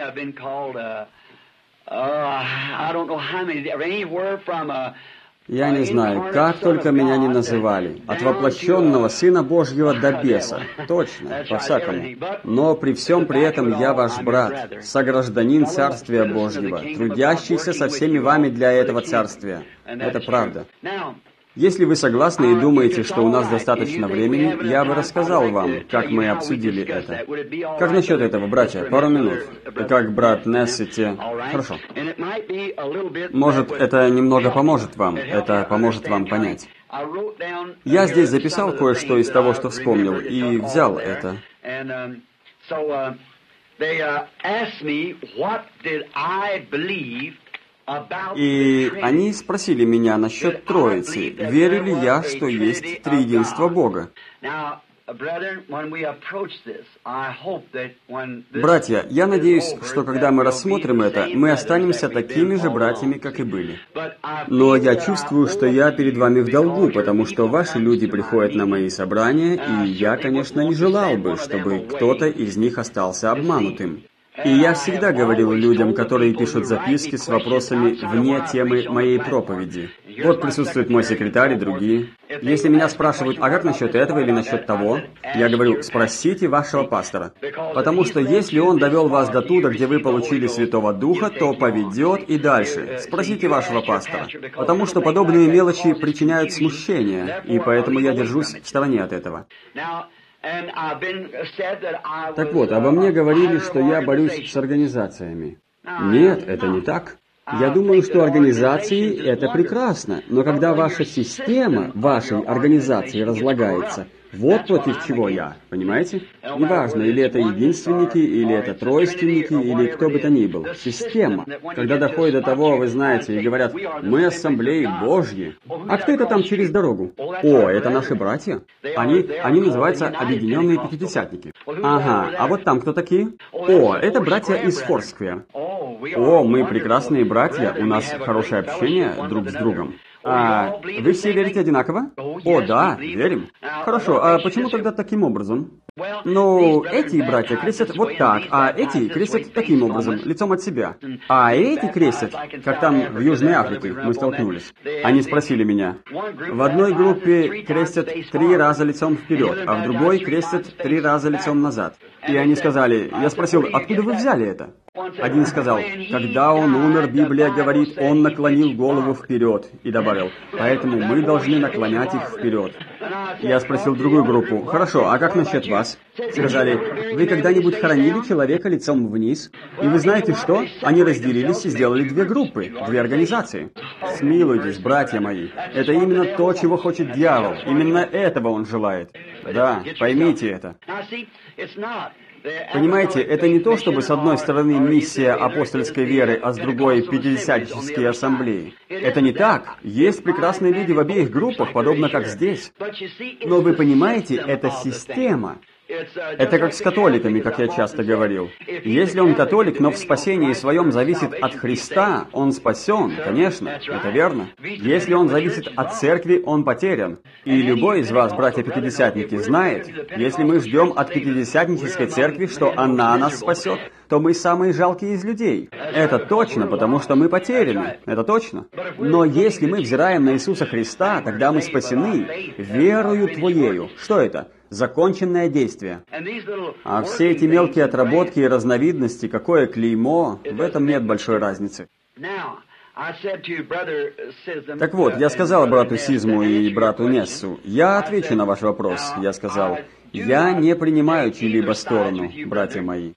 [SPEAKER 1] Я не знаю, как только меня не называли. От воплощенного Сына Божьего до беса. Точно, по-всякому. Но при всем при этом я ваш брат, согражданин Царствия Божьего, трудящийся со всеми вами для этого Царствия. Это правда. Если вы согласны и думаете, что у нас достаточно времени, я бы рассказал вам, как мы обсудили это. Как насчет этого, братья? Пару минут. Как брат Нессити... Хорошо. Может, это немного поможет вам. Это поможет вам понять. Я здесь записал кое-что из того, что вспомнил, и взял это. И они спросили меня насчет Троицы, верю ли я, что есть триединство Бога. Братья, я надеюсь, что когда мы рассмотрим это, мы останемся такими же братьями, как и были. Но я чувствую, что я перед вами в долгу, потому что ваши люди приходят на мои собрания, и я, конечно, не желал бы, чтобы кто-то из них остался обманутым. И я всегда говорил людям, которые пишут записки с вопросами вне темы моей проповеди. Вот присутствует мой секретарь и другие. Если меня спрашивают, а как насчет этого или насчет того, я говорю, спросите вашего пастора. Потому что если он довел вас до туда, где вы получили Святого Духа, то поведет и дальше. Спросите вашего пастора. Потому что подобные мелочи причиняют смущение, и поэтому я держусь в стороне от этого. Так вот, обо мне говорили, что я борюсь с организациями. Нет, это не так. Я думаю, что организации – это прекрасно, но когда ваша система вашей организации разлагается, вот против чего я, понимаете? Неважно, или это единственники, или это тройственники, или кто бы то ни был. Система. Когда доходит до того, вы знаете, и говорят, мы ассамблеи Божьи. А кто это там через дорогу? О, это наши братья. Они называются Объединенные Пятидесятники. Ага, а вот там кто такие? О, это братья из Форсквер. О, мы прекрасные братья, у нас хорошее общение друг с другом. А вы все верите одинаково? О, да, верим. Хорошо, а почему тогда таким образом? Ну, эти братья крестят вот так, а эти крестят таким образом, лицом от себя. А эти крестят, как там в Южной Африке мы столкнулись. Они спросили меня. В одной группе крестят 3 раза лицом вперед, а в другой крестят 3 раза лицом назад. И они сказали, я спросил, откуда вы взяли это? Один сказал, когда он умер, Библия говорит, он наклонил голову вперед, и добавил, поэтому мы должны наклонять их вперед. Я спросил другую группу, хорошо, а как насчет вас? Сказали, вы когда-нибудь хоронили человека лицом вниз? И вы знаете что? Они разделились и сделали 2 группы, 2 организации. Смилуйтесь, братья мои, это именно то, чего хочет дьявол, именно этого он желает. Да, поймите это. Понимаете, это не то, чтобы с одной стороны миссия апостольской веры, а с другой пятидесятнические ассамблеи. Это не так. Есть прекрасные люди в обеих группах, подобно как здесь. Но вы понимаете, это система. Это как с католиками, как я часто говорил. Если он католик, но в спасении своем зависит от Христа, он спасен, конечно, это верно. Если он зависит от церкви, он потерян. И любой из вас, братья-пятидесятники, знает, если мы ждем от пятидесятнической церкви, что она нас спасет, то мы самые жалкие из людей. Это точно, потому что мы потеряны. Это точно. Но если мы взираем на Иисуса Христа, тогда мы спасены верою Твоею. Что это? Законченное действие. А все эти мелкие отработки и разновидности, какое клеймо, в этом нет большой разницы. Так вот, я сказал брату Сизму и брату Нессу, я отвечу на ваш вопрос. Я сказал, я не принимаю чью-либо сторону, братья мои.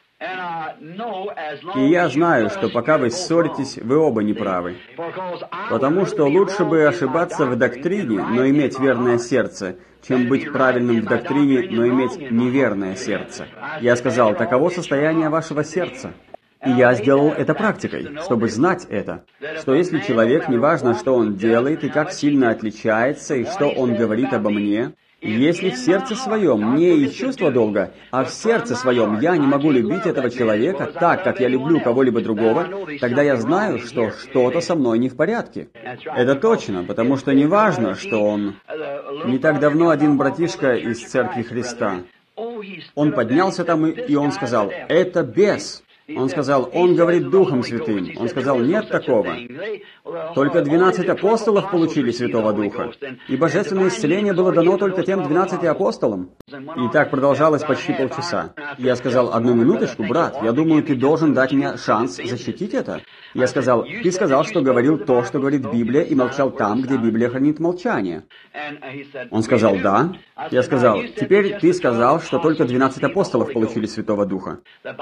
[SPEAKER 1] И я знаю, что пока вы ссоритесь, вы оба неправы. Потому что лучше бы ошибаться в доктрине, но иметь верное сердце, чем быть правильным в доктрине, но иметь неверное сердце. Я сказал, таково состояние вашего сердца. И я сделал это практикой, чтобы знать это, что если человек, неважно, что он делает и как сильно отличается, и что он говорит обо мне, если в сердце своем не из чувства долга, а в сердце своем я не могу любить этого человека так, как я люблю кого-либо другого, тогда я знаю, что что-то со мной не в порядке. Это точно, потому что неважно, что он... Не так давно один братишка из Церкви Христа, он поднялся там и он сказал, «Это бес». Он сказал, он говорит Духом Святым. Он сказал, нет такого. Только 12 апостолов получили Святого Духа. И божественное исцеление было дано только тем 12 апостолам. И так продолжалось почти полчаса. Я сказал, одну минуточку, брат, я думаю, ты должен дать мне шанс защитить это. Я сказал, ты сказал, что говорил то, что говорит Библия, и молчал там, где Библия хранит молчание. Он сказал, да. Я сказал, теперь ты сказал, что только 12 апостолов получили Святого Духа.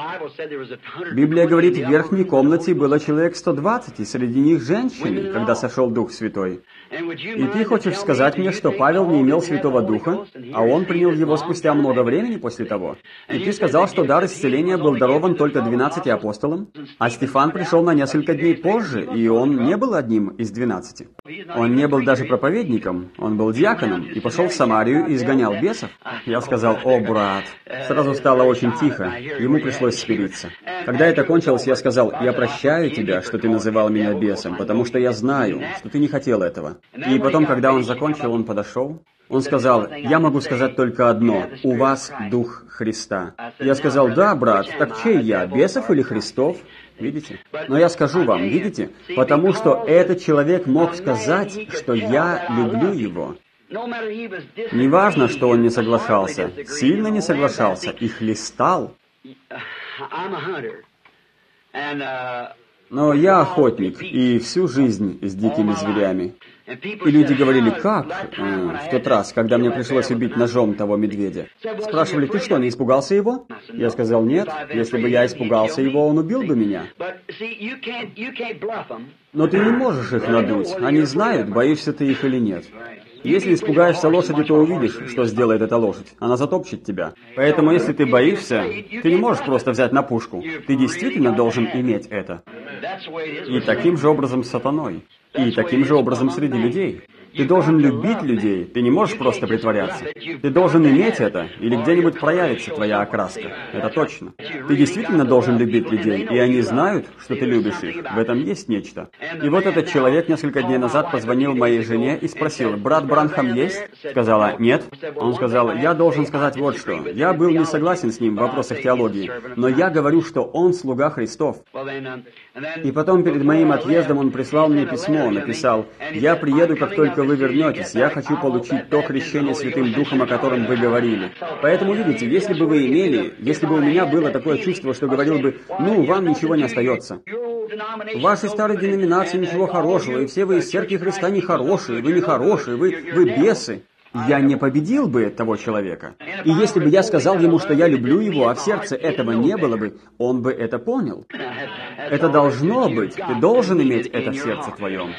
[SPEAKER 1] Библия говорит, в верхней комнате было человек 120, и среди них женщины, когда сошел Дух Святой. И ты хочешь сказать мне, что Павел не имел Святого Духа, а он принял его спустя много времени после того? И ты сказал, что дар исцеления был дарован только 12 апостолам, а Стефан пришел на несколько дней позже, и он не был одним из 12. Он не был даже проповедником, он был диаконом, и пошел в Самарию и изгонял бесов. Я сказал, о, брат. Сразу стало очень тихо, ему пришлось смириться. Когда это кончилось, я сказал, я прощаю тебя, что ты называл меня бесом, потому что я знаю, что ты не хотел этого. И потом, когда он закончил, он подошел. Он сказал, я могу сказать только одно, у вас Дух Христа. Я сказал, да, брат, так чей я, бесов или Христов? Видите? Но я скажу вам, видите? Потому что этот человек мог сказать, что я люблю его. Неважно, что он не соглашался, сильно не соглашался и хлестал. Но я охотник, и всю жизнь с дикими зверями. И люди говорили, как? В тот раз, когда мне пришлось убить ножом того медведя. Спрашивали, ты что, не испугался его? Я сказал, нет, если бы я испугался его, он убил бы меня. Но ты не можешь их надуть, они знают, боишься ты их или нет. Если испугаешься лошади, то увидишь, что сделает эта лошадь. Она затопчет тебя. Поэтому, если ты боишься, ты не можешь просто взять на пушку. Ты действительно должен иметь это. И таким же образом с сатаной. И таким же образом среди людей. Ты должен любить людей, ты не можешь просто притворяться. Ты должен иметь это, или где-нибудь проявится твоя окраска. Это точно. Ты действительно должен любить людей, и они знают, что ты любишь их. В этом есть нечто. И вот этот человек несколько дней назад позвонил моей жене и спросил, брат Бранхам есть? Сказала, нет. Он сказал, я должен сказать вот что. Я был не согласен с ним в вопросах теологии, но я говорю, что он слуга Христов. И потом перед моим отъездом он прислал мне письмо, написал, я приеду, как только вы вернетесь, я хочу получить то крещение Святым Духом, о котором вы говорили. Поэтому, видите, если бы вы имели, если бы у меня было такое чувство, что говорил бы, ну, вам ничего не остается. В вашей старой деноминации ничего хорошего, и все вы из Церкви Христа нехорошие, вы нехорошие, вы бесы. Я не победил бы того человека. И если бы я сказал ему, что я люблю его, а в сердце этого не было бы, он бы это понял. Это должно быть. Ты должен иметь это в сердце твоем.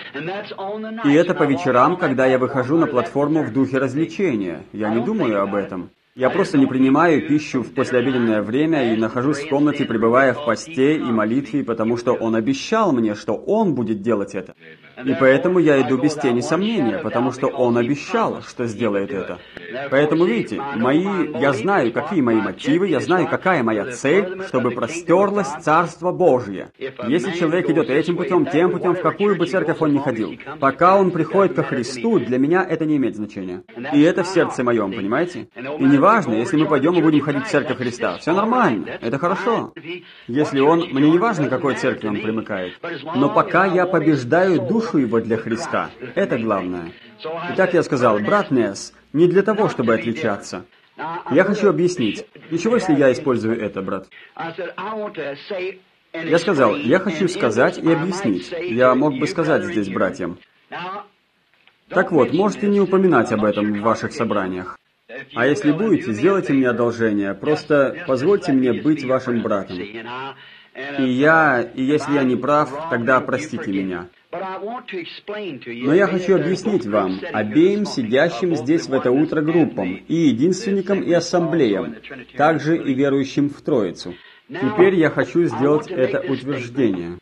[SPEAKER 1] И это по вечерам, когда я выхожу на платформу в духе развлечения. Я не думаю об этом. Я просто не принимаю пищу в послеобеденное время и нахожусь в комнате, пребывая в посте и молитве, потому что он обещал мне, что он будет делать это. И поэтому я иду без тени сомнения, потому что он обещал, что сделает это. Поэтому, видите, я знаю, какие мои мотивы, я знаю, какая моя цель, чтобы простерлось Царство Божье. Если человек идет этим путем, тем путем, в какую бы церковь он ни ходил, пока он приходит ко Христу, для меня это не имеет значения. И это в сердце моем, понимаете? И неважно, если мы пойдем и будем ходить в Церковь Христа, все нормально, это хорошо. Если мне не важно, к какой церкви он примыкает. Но пока я побеждаю душу его для Христа, это главное. Итак, я сказал, брат Несс, не для того, чтобы отличаться. Я хочу объяснить. Ничего, если я использую это, брат? Я сказал, я хочу сказать и объяснить. Я мог бы сказать здесь братьям. Так вот, можете не упоминать об этом в ваших собраниях. А если будете, сделайте мне одолжение, просто позвольте мне быть вашим братом. И если я не прав, тогда простите меня. Но я хочу объяснить вам, обеим сидящим здесь в это утро группам, и единственникам, и ассамблеям, также и верующим в Троицу. Теперь я хочу сделать это утверждение.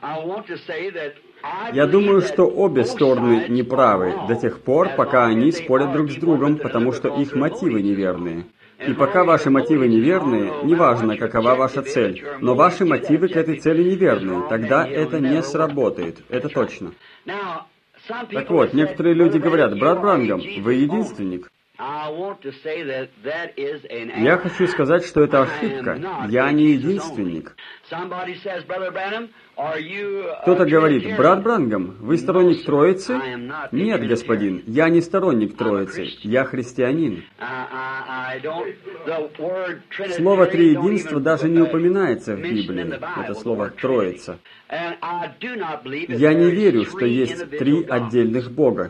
[SPEAKER 1] Я думаю, что обе стороны неправы до тех пор, пока они спорят друг с другом, потому что их мотивы неверные. И пока ваши мотивы неверные, неважно, какова ваша цель, но ваши мотивы к этой цели неверные, тогда это не сработает, это точно. Так вот, некоторые люди говорят, брат Брангам, вы единственник. Я хочу сказать, что это ошибка. Я не единственник. Кто-то говорит, брат Брангам, вы сторонник Троицы? Нет, господин, я не сторонник Троицы, я христианин. Слово «триединство» даже не упоминается в Библии, это слово «троица». Я не верю, что есть три отдельных Бога.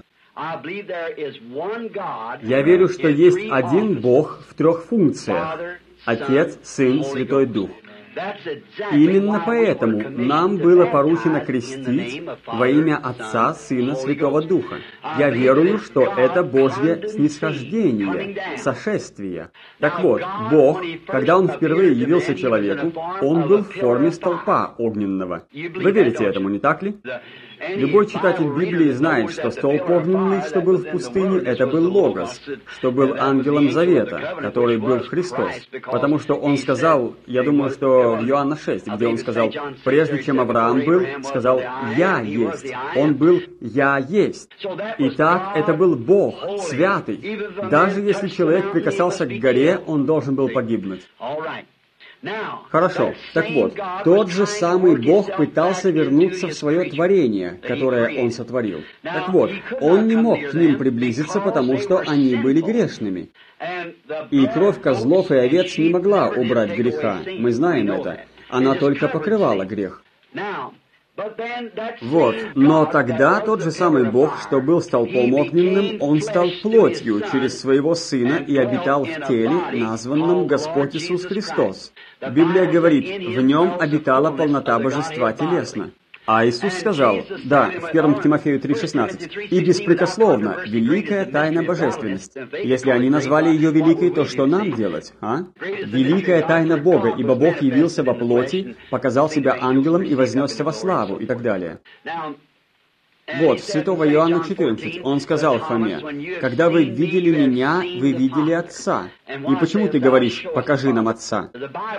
[SPEAKER 1] Я верю, что есть один Бог в трех функциях – Отец, Сын, Святой Дух. Именно поэтому нам было поручено крестить во имя Отца, Сына, Святого Духа. Я верую, что это Божье снисхождение, сошествие. Так вот, Бог, когда Он впервые явился человеку, Он был в форме столпа огненного. Вы верите этому, не так ли? Любой читатель Библии знает, что столб огненный, что был в пустыне, это был Логос, что был ангелом Завета, который был Христос. Потому что он сказал, я думаю, что в Иоанна 6, где он сказал, прежде чем Авраам был, сказал «Я есть». Он был «Я есть». Итак, это был Бог, святый. Даже если человек прикасался к горе, он должен был погибнуть. Хорошо. Так вот, тот же самый Бог пытался вернуться в свое творение, которое Он сотворил. Так вот, Он не мог к ним приблизиться, потому что они были грешными. И кровь козлов и овец не могла убрать греха. Мы знаем это. Она только покрывала грех. Вот, но тогда тот же самый Бог, что был столпом огненным, Он стал плотью через Своего Сына и обитал в теле, названном Господь Иисус Христос. Библия говорит, в Нем обитала полнота Божества телесно. А Иисус сказал, да, в 1 Тимофею 3,16, «И беспрекословно, великая тайна божественности». Если они назвали ее великой, то что нам делать, а? Великая тайна Бога, ибо Бог явился во плоти, показал себя ангелом и вознесся во славу, и так далее. Вот, в святого Иоанна 14, он сказал Фоме, «Когда вы видели меня, вы видели Отца». И почему ты говоришь, «Покажи нам Отца»?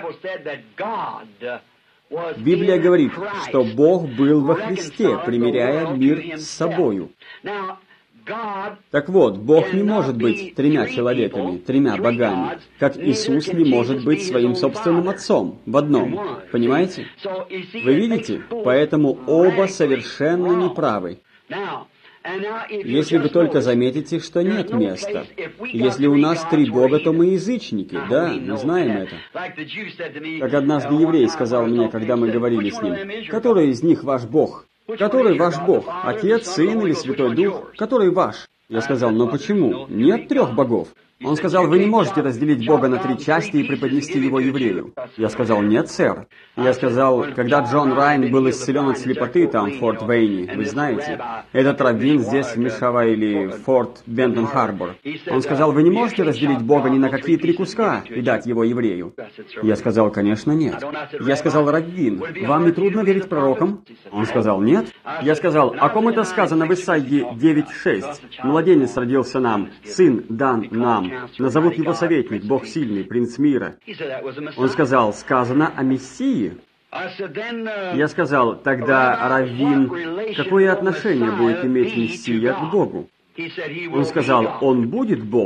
[SPEAKER 1] Библия говорит, что Бог был во Христе, примиряя мир с собою. Так вот, Бог не может быть тремя человеками, тремя богами, как Иисус не может быть своим собственным Отцом в одном. Понимаете? Вы видите? Поэтому оба совершенно неправы. Если вы только заметите, что нет места. Если у нас три Бога, то мы язычники, да, мы знаем это. Как однажды еврей сказал мне, когда мы говорили с ним, «Который из них ваш Бог? Который ваш Бог? Отец, Сын или Святой Дух? Который ваш?» Я сказал, «Но почему? Нет трех богов». Он сказал, «Вы не можете разделить Бога на три части и преподнести Его еврею». Я сказал, «Нет, сэр». Я сказал, когда Джон Райн был исцелен от слепоты там, в Форт Вейне, вы знаете, этот раввин здесь, в Мишава или Форт Бентон-Харбор, он сказал, «Вы не можете разделить Бога ни на какие три куска и дать Его еврею». Я сказал, «Конечно, нет». Я сказал, «Раввин, вам не трудно верить пророкам?» Он сказал, «Нет». Я сказал, «О ком это сказано в Исаии 9:6? Младенец родился нам, сын дан нам. Назовут его советник, Бог сильный, принц мира». Он сказал, сказано о Мессии. Я сказал, тогда, раввин, какое отношение будет иметь Мессия к Богу? Он сказал, он будет Бог.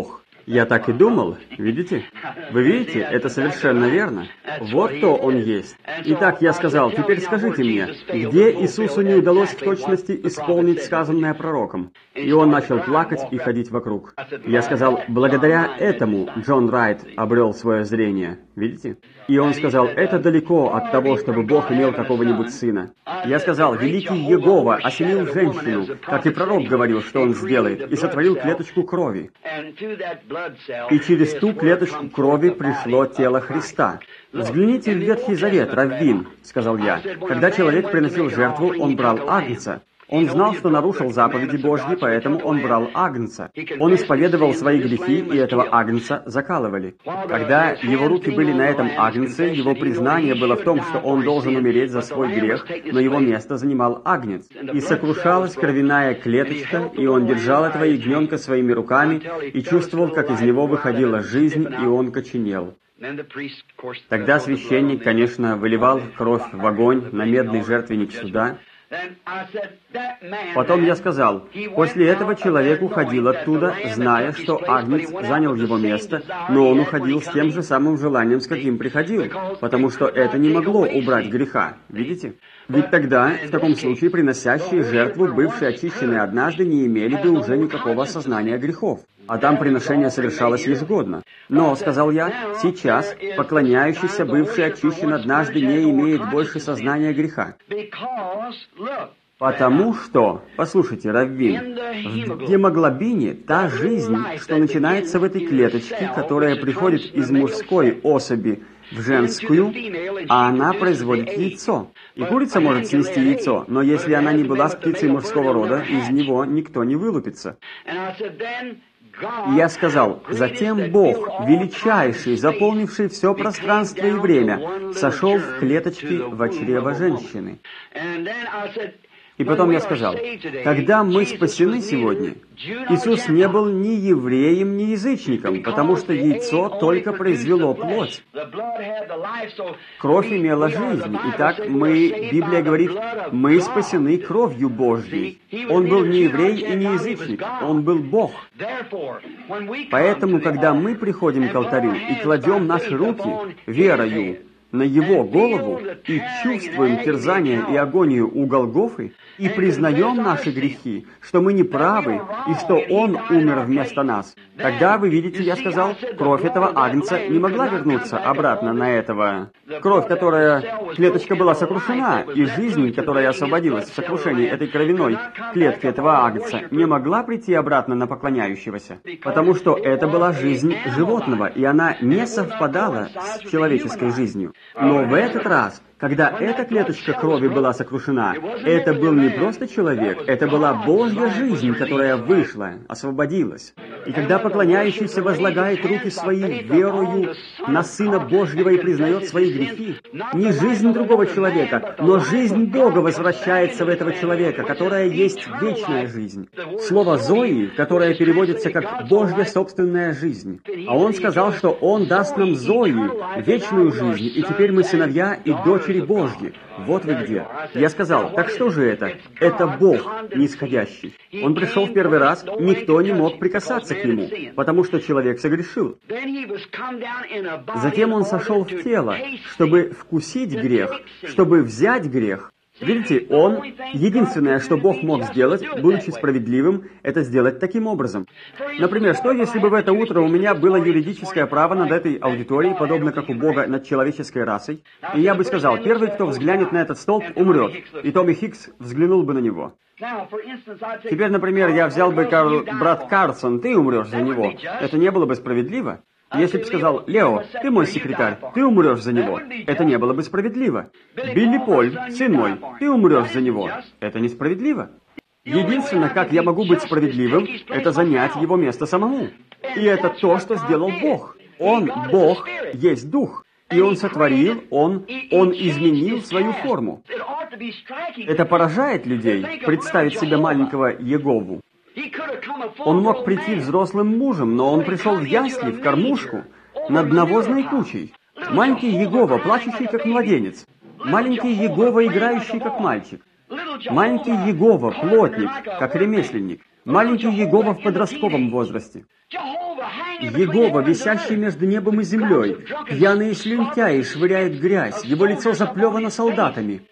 [SPEAKER 1] Я так и думал, видите? Вы видите, это совершенно верно. Вот кто он есть. Итак, я сказал, теперь скажите мне, где Иисусу не удалось в точности исполнить сказанное пророком? И он начал плакать и ходить вокруг. Я сказал, благодаря этому Джон Райт обрел свое зрение. Видите? И он сказал, это далеко от того, чтобы Бог имел какого-нибудь сына. Я сказал, великий Иегова осенил женщину, как и пророк говорил, что он сделает, и сотворил клеточку крови. И через ту клеточку крови пришло тело Христа. Взгляните в Ветхий Завет, Раввин, сказал я. Когда человек приносил жертву, он брал агнца. Он знал, что нарушил заповеди Божьи, поэтому он брал агнца. Он исповедовал свои грехи, и этого агнца закалывали. Когда его руки были на этом агнце, его признание было в том, что он должен умереть за свой грех, но его место занимал агнец. И сокрушалась кровяная клеточка, и он держал этого ягненка своими руками и чувствовал, как из него выходила жизнь, и он коченел. Тогда священник, конечно, выливал кровь в огонь на медный жертвенник суда. Потом я сказал, после этого человек уходил оттуда, зная, что агнец занял его место, но он уходил с тем же самым желанием, с каким приходил, потому что это не могло убрать греха. Видите? Ведь тогда, в таком случае, приносящие жертву, бывшие очищенные однажды, не имели бы уже никакого осознания грехов. А там приношение совершалось ежегодно. Но, сказал я, сейчас поклоняющийся, бывший очищен однажды, не имеет больше сознания греха. Потому что, послушайте, Раввин, в гемоглобине та жизнь, что начинается в этой клеточке, которая приходит из мужской особи в женскую, а она производит яйцо. И курица может снести яйцо, но если она не была с птицей мужского рода, из него никто не вылупится. И я сказал, затем Бог, величайший, заполнивший все пространство и время, сошел в клеточки в чрево женщины. И потом я сказал, когда мы спасены сегодня, Иисус не был ни евреем, ни язычником, потому что яйцо только произвело плоть. Кровь имела жизнь. Итак, Библия говорит, мы спасены кровью Божьей. Он был не еврей и не язычник, он был Бог. Поэтому, когда мы приходим к алтарю и кладем наши руки верою на Его голову и чувствуем терзание и агонию у Голгофы, и признаем наши грехи, что мы не правы, и что Он умер вместо нас, тогда, вы видите, я сказал, кровь этого агнца не могла вернуться обратно на этого. Кровь, клеточка была сокрушена, и жизнь, которая освободилась в сокрушении этой кровяной клетки этого агнца, не могла прийти обратно на поклоняющегося, потому что это была жизнь животного, и она не совпадала с человеческой жизнью. Но в этот раз, когда эта клеточка крови была сокрушена, это был не просто человек, это была Божья жизнь, которая вышла, освободилась. И когда поклоняющийся возлагает руки свои верою на Сына Божьего и признает свои грехи, не жизнь другого человека, но жизнь Бога возвращается в этого человека, которая есть вечная жизнь. Слово «зои», которое переводится как «Божья собственная жизнь». А Он сказал, что Он даст нам зои, вечную жизнь, и теперь мы сыновья и дочери Божьи. Вот вы где. Я сказал, так что же это? Это Бог нисходящий. Он пришел в первый раз, никто не мог прикасаться к Нему, потому что человек согрешил. Затем Он сошел в тело, чтобы вкусить грех, чтобы взять грех. Видите, единственное, что Бог мог сделать, будучи справедливым, это сделать таким образом. Например, что если бы в это утро у меня было юридическое право над этой аудиторией, подобно как у Бога над человеческой расой, и я бы сказал, первый, кто взглянет на этот столб, умрет, и Томми Хикс взглянул бы на него. Теперь, например, я взял бы брат Карлсон, ты умрешь за него. Это не было бы справедливо. Если бы сказал, Лео, ты мой секретарь, ты умрешь за него. Это не было бы справедливо. Билли Поль, сын мой, ты умрешь за него. Это несправедливо. Единственное, как я могу быть справедливым, это занять его место самому. И это то, что сделал Бог. Он, Бог, есть Дух. И Он сотворил, Он изменил свою форму. Это поражает людей, представить себе маленького Егову. Он мог прийти взрослым мужем, но он пришел в ясли, в кормушку, над навозной кучей. Маленький Егова, плачущий как младенец. Маленький Егова, играющий как мальчик. Маленький Егова, плотник, как ремесленник. Маленький Иегова в подростковом возрасте. Иегова, висящий между небом и землей. Пьяные слюнтяи швыряют грязь. Его лицо заплевано солдатами.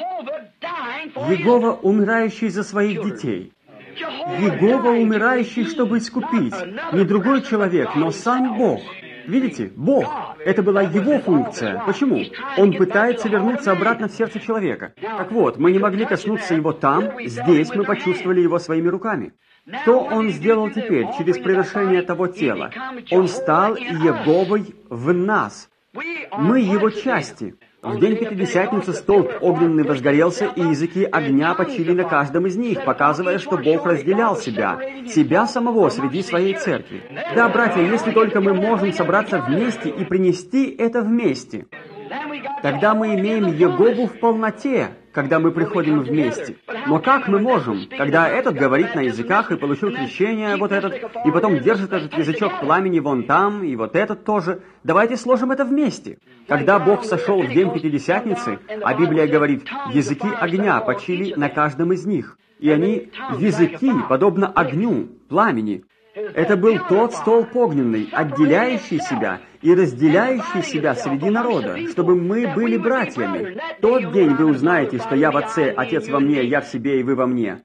[SPEAKER 1] Иегова, умирающий за своих детей. Иегова, умирающий, чтобы искупить. Не другой человек, но сам Бог. Видите, Бог. Это была его функция. Почему? Он пытается вернуться обратно в сердце человека. Так вот, мы не могли коснуться его там, здесь мы почувствовали его своими руками. Что он сделал теперь, через превращение того тела? Он стал Иеговой в нас. Мы его части. В день Пятидесятницы столб огненный возгорелся, и языки огня почили на каждом из них, показывая, что Бог разделял себя самого среди своей церкви. Да, братья, если только мы можем собраться вместе и принести это вместе, тогда мы имеем Иегову в полноте, когда мы приходим вместе. Но как мы можем, когда этот говорит на языках и получил крещение, вот этот, и потом держит этот язычок пламени вон там, и вот этот тоже? Давайте сложим это вместе. Когда Бог сошел в день Пятидесятницы, а Библия говорит, языки огня почили на каждом из них. И они, языки, подобно огню, пламени. Это был тот столб огненный, отделяющий себя и разделяющий себя среди народа, чтобы мы были братьями. Тот день вы узнаете, что я в Отце, Отец во мне, я в себе и вы во мне.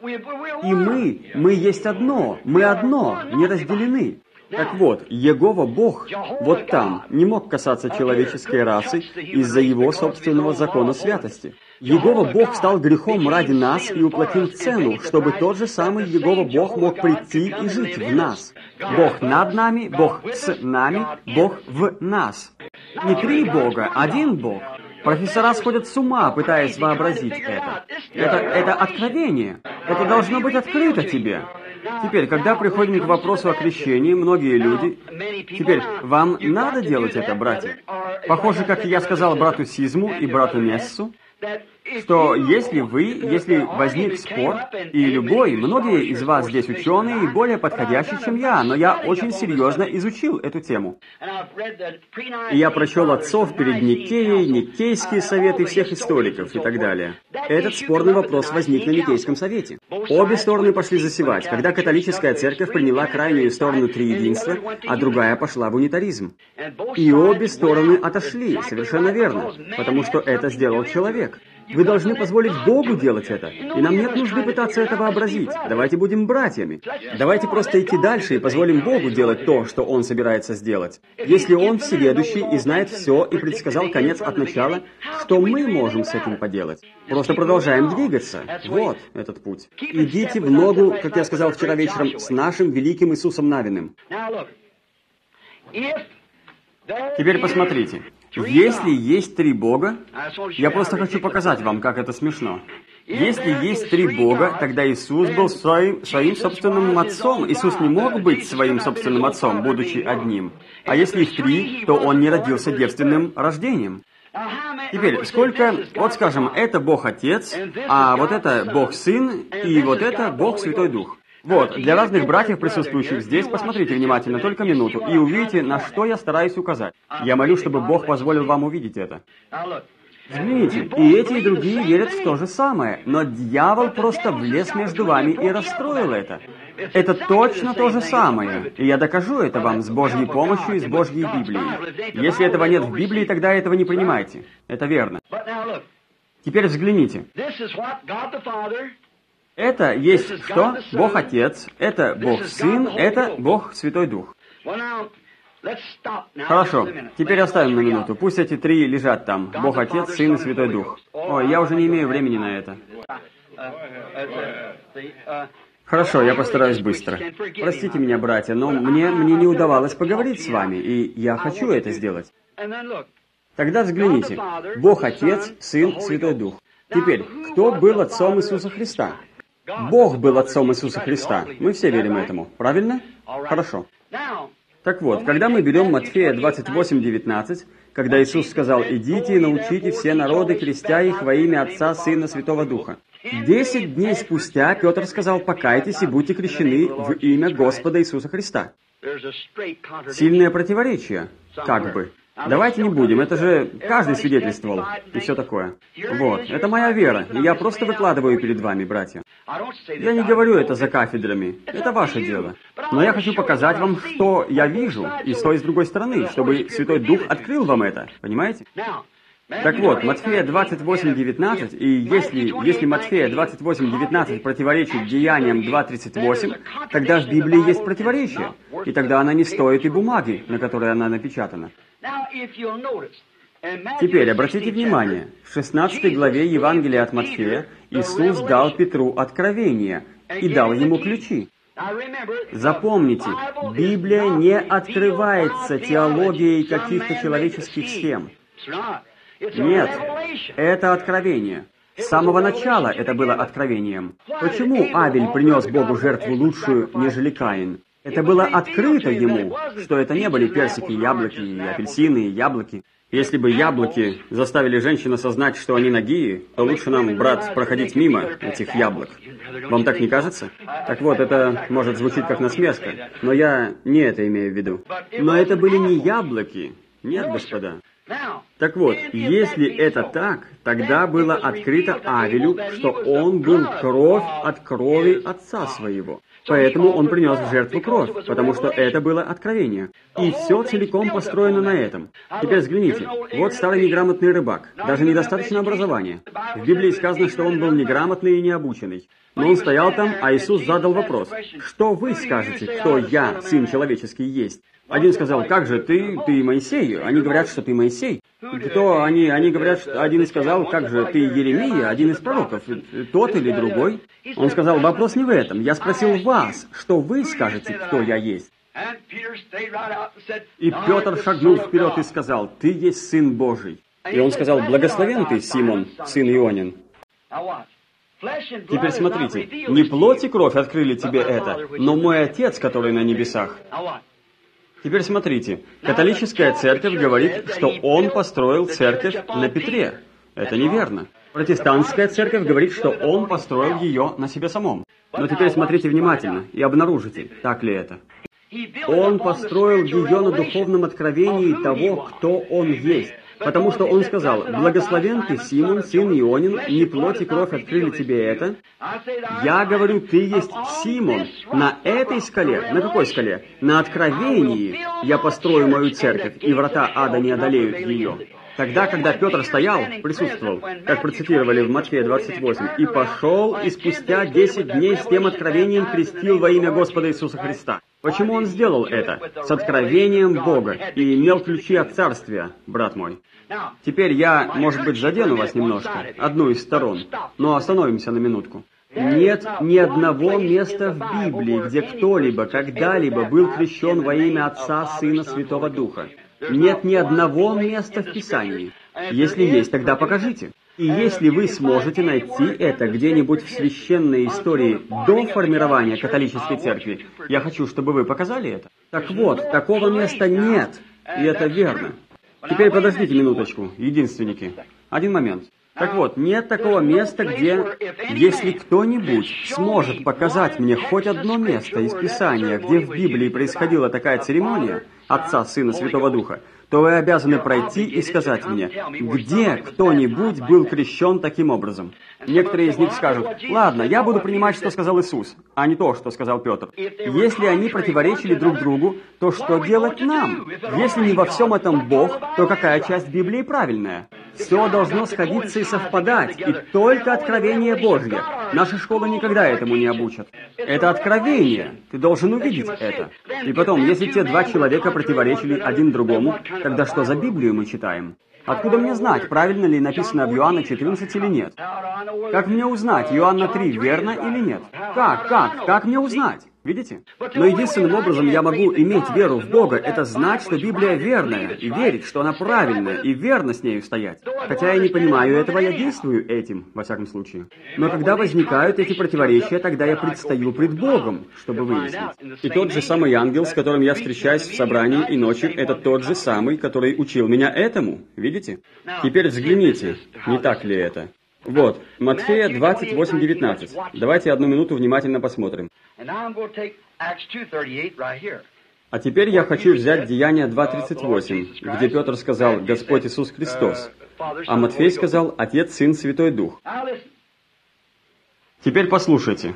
[SPEAKER 1] И мы есть одно, мы одно, не разделены. Так вот, Иегова Бог вот там не мог касаться человеческой расы из-за его собственного закона святости. Иегова Бог стал грехом ради нас и уплатил цену, чтобы тот же самый Иегова Бог мог прийти и жить в нас. Бог над нами, Бог с нами, Бог в нас. Не три Бога, один Бог. Профессора сходят с ума, пытаясь вообразить это. Это откровение. Это должно быть открыто тебе. Теперь, когда приходим к вопросу о крещении, многие люди... Теперь, вам надо делать это, братья? Похоже, как я сказал брату Сизму и брату Нессу, что если возник спор, и многие из вас здесь ученые и более подходящие, чем я, но я очень серьезно изучил эту тему. И я прочел отцов перед Никеей, Никейские советы всех историков и так далее. Этот спорный вопрос возник на Никейском совете. Обе стороны пошли засевать, когда католическая церковь приняла крайнюю сторону триединства, а другая пошла в унитаризм. И обе стороны отошли, совершенно верно, потому что это сделал человек. Вы должны позволить Богу делать это, и нам нет нужды пытаться это вообразить. Давайте будем братьями. Давайте просто идти дальше и позволим Богу делать то, что Он собирается сделать. Если Он всеведущий и знает все, и предсказал конец от начала, что мы можем с этим поделать? Просто продолжаем двигаться. Вот этот путь. Идите в ногу, как я сказал вчера вечером, с нашим великим Иисусом Навиным. Теперь посмотрите. Если есть три Бога, я просто хочу показать вам, как это смешно. Если есть три Бога, тогда Иисус был своим собственным отцом. Иисус не мог быть своим собственным отцом, будучи одним. А если их три, то Он не родился девственным рождением. Теперь, сколько, вот скажем, это Бог Отец, а вот это Бог Сын, и вот это Бог Святой Дух. Вот, для разных братьев, присутствующих здесь, посмотрите внимательно, только минуту, и увидите, на что я стараюсь указать. Я молю, чтобы Бог позволил вам увидеть это. Взгляните, и эти, и другие верят в то же самое, но дьявол просто влез между вами и расстроил это. Это точно то же самое, и я докажу это вам с Божьей помощью и с Божьей Библией. Если этого нет в Библии, тогда этого не принимайте. Это верно. Теперь взгляните. Это есть что? Бог Отец, это Бог Сын, это Бог Святой Дух. Хорошо, теперь оставим на минуту. Пусть эти три лежат там. Бог Отец, Сын и Святой Дух. Ой, я уже не имею времени на это. Хорошо, я постараюсь быстро. Простите меня, братья, но мне не удавалось поговорить с вами, и я хочу это сделать. Тогда взгляните. Бог Отец, Сын, Святой Дух. Теперь, кто был отцом Иисуса Христа? Бог был отцом Иисуса Христа. Мы все верим этому. Правильно? Хорошо. Так вот, когда мы берем Матфея 28:19, когда Иисус сказал: «Идите и научите все народы, крестя их во имя Отца, Сына, Святого Духа». 10 дней спустя Петр сказал: «Покайтесь и будьте крещены в имя Господа Иисуса Христа». Сильное противоречие, как бы. Давайте не будем, это же каждый свидетельствовал, и все такое. Вот, это моя вера, и я просто выкладываю перед вами, братья. Я не говорю это за кафедрами, это ваше дело. Но я хочу показать вам, что я вижу, и с той и с другой стороны, чтобы Святой Дух открыл вам это, понимаете? Так вот, Матфея 28:19, и если Матфея 28:19 противоречит Деяниям 2:38, тогда в Библии есть противоречие, и тогда она не стоит и бумаги, на которой она напечатана. Теперь обратите внимание, в 16 главе Евангелия от Матфея Иисус дал Петру откровение и дал ему ключи. Запомните, Библия не открывается теологией каких-то человеческих схем. Нет, это откровение. С самого начала это было откровением. Почему Авель принес Богу жертву лучшую, нежели Каин? Это было открыто ему, что это не были персики, яблоки, апельсины, яблоки. Если бы яблоки заставили женщин осознать, что они нагие, то лучше нам, брат, проходить мимо этих яблок. Вам так не кажется? Так вот, это может звучить как насмешка, но я не это имею в виду. Но это были не яблоки. Нет, господа. Так вот, если это так, тогда было открыто Авелю, что он был кровь от крови отца своего. Поэтому он принес в жертву кровь, потому что это было откровение. И все целиком построено на этом. Теперь взгляните. Вот старый неграмотный рыбак, даже недостаточно образования. В Библии сказано, что он был неграмотный и необученный. Но он стоял там, а Иисус задал вопрос: «Что вы скажете, кто я, Сын Человеческий, есть?» Один сказал: «Как же, ты Моисей?» Они говорят, что ты Моисей. Кто они? Они говорят, что один сказал: «Как же, ты Еремия, один из пророков, тот или другой?» Он сказал: «Вопрос не в этом. Я спросил вас, что вы скажете, кто я есть?» И Петр шагнул вперед и сказал: «Ты есть Сын Божий». И он сказал: «Благословен ты, Симон, сын Ионин». Теперь смотрите, не плоть и кровь открыли тебе это, но мой Отец, который на небесах. Теперь смотрите, католическая церковь говорит, что он построил церковь на Петре. Это неверно. Протестантская церковь говорит, что он построил ее на себе самом. Но теперь смотрите внимательно и обнаружите, так ли это. Он построил ее на духовном откровении того, кто он есть. Потому что он сказал: «Благословен ты, Симон, сын Ионин, не плоть и кровь открыли тебе это». Я говорю, ты есть Симон. На этой скале, на какой скале? На откровении я построю мою церковь, и врата ада не одолеют ее. Тогда, когда Петр стоял, присутствовал, как процитировали в Матфея 28, «И пошел, и спустя 10 дней с тем откровением крестил во имя Господа Иисуса Христа». Почему он сделал это? С откровением Бога, и имел ключи от царствия, брат мой. Теперь я, может быть, задену вас немножко, одну из сторон, но остановимся на минутку. Нет ни одного места в Библии, где кто-либо, когда-либо был крещен во имя Отца, Сына, Святого Духа. Нет ни одного места в Писании. Если есть, тогда покажите. И если вы сможете найти это где-нибудь в священной истории до формирования католической церкви, я хочу, чтобы вы показали это. Так вот, такого места нет, и это верно. Теперь подождите минуточку, единственники. Один момент. Так вот, нет такого места, где, если кто-нибудь сможет показать мне хоть одно место из Писания, где в Библии происходила такая церемония Отца, Сына, Святого Духа, то вы обязаны пройти и сказать мне, где кто-нибудь был крещен таким образом. Некоторые из них скажут: «Ладно, я буду принимать, что сказал Иисус, а не то, что сказал Петр». Если они противоречили друг другу, то что делать нам? Если не во всем этом Бог, то какая часть Библии правильная? Все должно сходиться и совпадать, и только откровение Божье. Наши школы никогда этому не обучат. Это откровение. Ты должен увидеть это. И потом, если те два человека противоречили один другому, тогда что за Библию мы читаем? Откуда мне знать, правильно ли написано в Иоанна 14 или нет? Как мне узнать, Иоанна 3 верно или нет? Как мне узнать? Видите? Но единственным образом я могу иметь веру в Бога, это знать, что Библия верная, и верить, что она правильная, и верно с нею стоять. Хотя я не понимаю этого, я действую этим, во всяком случае. Но когда возникают эти противоречия, тогда я предстаю пред Богом, чтобы выяснить. И тот же самый ангел, с которым я встречаюсь в собрании и ночью, это тот же самый, который учил меня этому. Видите? Теперь взгляните, не так ли это? Вот, Матфея 28:19. Давайте одну минуту внимательно посмотрим. А теперь я хочу взять Деяния 2:38, где Петр сказал «Господь Иисус Христос», а Матфей сказал «Отец, Сын, Святой Дух». Теперь послушайте.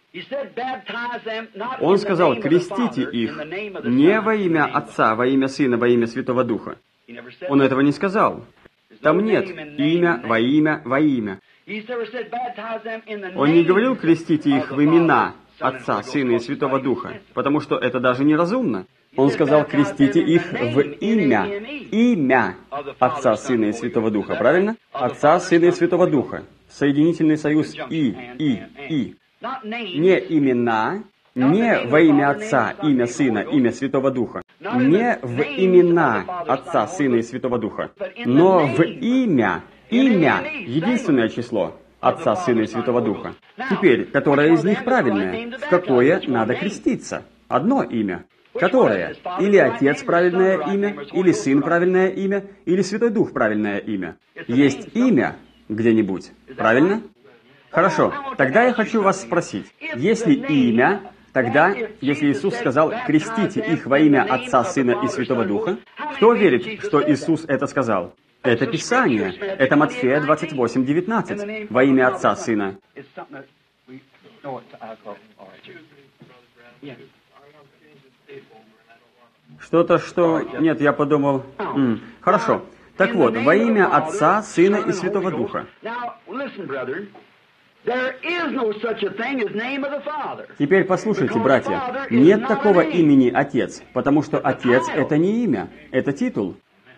[SPEAKER 1] Он сказал «крестите их не во имя Отца, во имя Сына, во имя Святого Духа». Он этого не сказал. Там нет имя, во имя, во имя. Он не говорил «крестите их в имена Отца, Сына и Святого Духа», потому что это даже неразумно. Он сказал «крестите их в имя Отца, Сына и Святого Духа». Правильно? Отца, Сына и Святого Духа. Соединительный союз «и». Не имена, не во имя Отца, имя Сына, имя Святого Духа. Не в имена Отца, Сына и Святого Духа, но в имя, единственное число Отца, Сына и Святого Духа. Теперь, которое из них правильное? В какое надо креститься? Одно имя. Которое? Или Отец правильное имя, или Сын правильное имя, или Святой Дух правильное имя. Есть имя где-нибудь, правильно? Хорошо, тогда я хочу вас спросить, если имя, тогда, если Иисус сказал «крестите их во имя Отца, Сына и Святого Духа», кто верит, что Иисус это сказал? Это Писание. Это Матфея 28:19. Во имя Отца, Сына. Что-то, что... Нет, я подумал... Хорошо. Так вот, во имя Отца, Сына и Святого Духа. Теперь послушайте, братья. Нет такого имени Отец, потому что Отец — это не имя, это титул.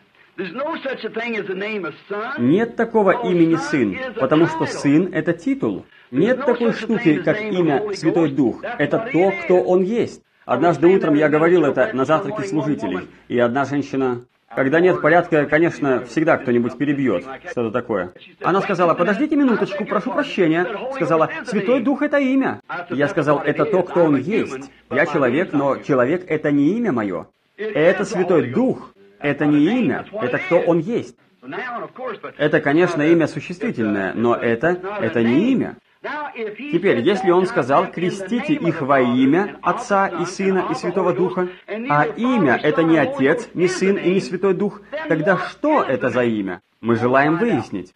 [SPEAKER 1] Нет такого имени Сын, потому что Сын — это титул. Нет такой штуки, как имя Святой Дух. Это то, кто Он есть. Однажды утром я говорил это на завтраке служителей, и одна женщина... Когда нет порядка, конечно, всегда кто-нибудь перебьет, что-то такое. Она сказала, подождите минуточку, прошу прощения. Сказала, Святой Дух — это имя. Я сказал, это то, кто Он есть. Я человек, но человек — это не имя мое. Это Святой Дух. Это не имя, это кто Он есть. Это, конечно, имя существительное, но это не имя. Теперь, если Он сказал, крестите их во имя Отца и Сына и Святого Духа, а имя — это не Отец, не Сын и не Святой Дух, тогда что это за имя? Мы желаем выяснить.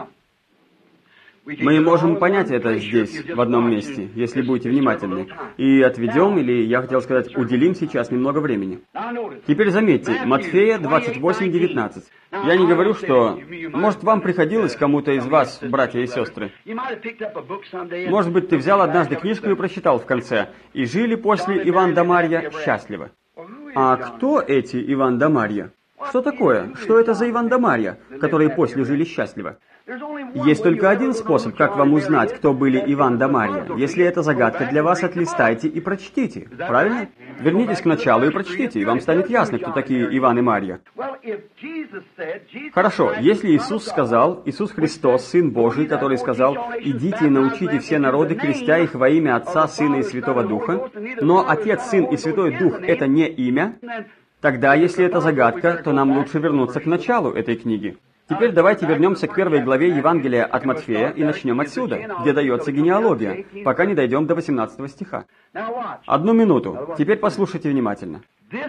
[SPEAKER 1] Мы можем понять это здесь, в одном месте, если будете внимательны. И отведем, или, я хотел сказать, уделим сейчас немного времени. Теперь заметьте, Матфея 28:19. Я не говорю, что... Может, вам приходилось кому-то из вас, братья и сестры. Может быть, ты взял однажды книжку и прочитал в конце. «И жили после Иван да Марья счастливо». А кто эти Иван да Марья? Что такое? Что это за Иван да Марья, которые после жили счастливо? Есть только один способ, как вам узнать, кто были Иван да Марья. Если это загадка для вас, отлистайте и прочтите. Правильно? Вернитесь к началу и прочтите, и вам станет ясно, кто такие Иван и Марья. Хорошо, если Иисус сказал, Иисус Христос, Сын Божий, который сказал, «Идите и научите все народы, крестя их во имя Отца, Сына и Святого Духа», но Отец, Сын и Святой Дух — это не имя, тогда, если это загадка, то нам лучше вернуться к началу этой книги. Теперь давайте вернемся к первой главе Евангелия от Матфея и начнем отсюда, где дается генеалогия, пока не дойдем до 18 стиха. Одну минуту. Теперь послушайте внимательно.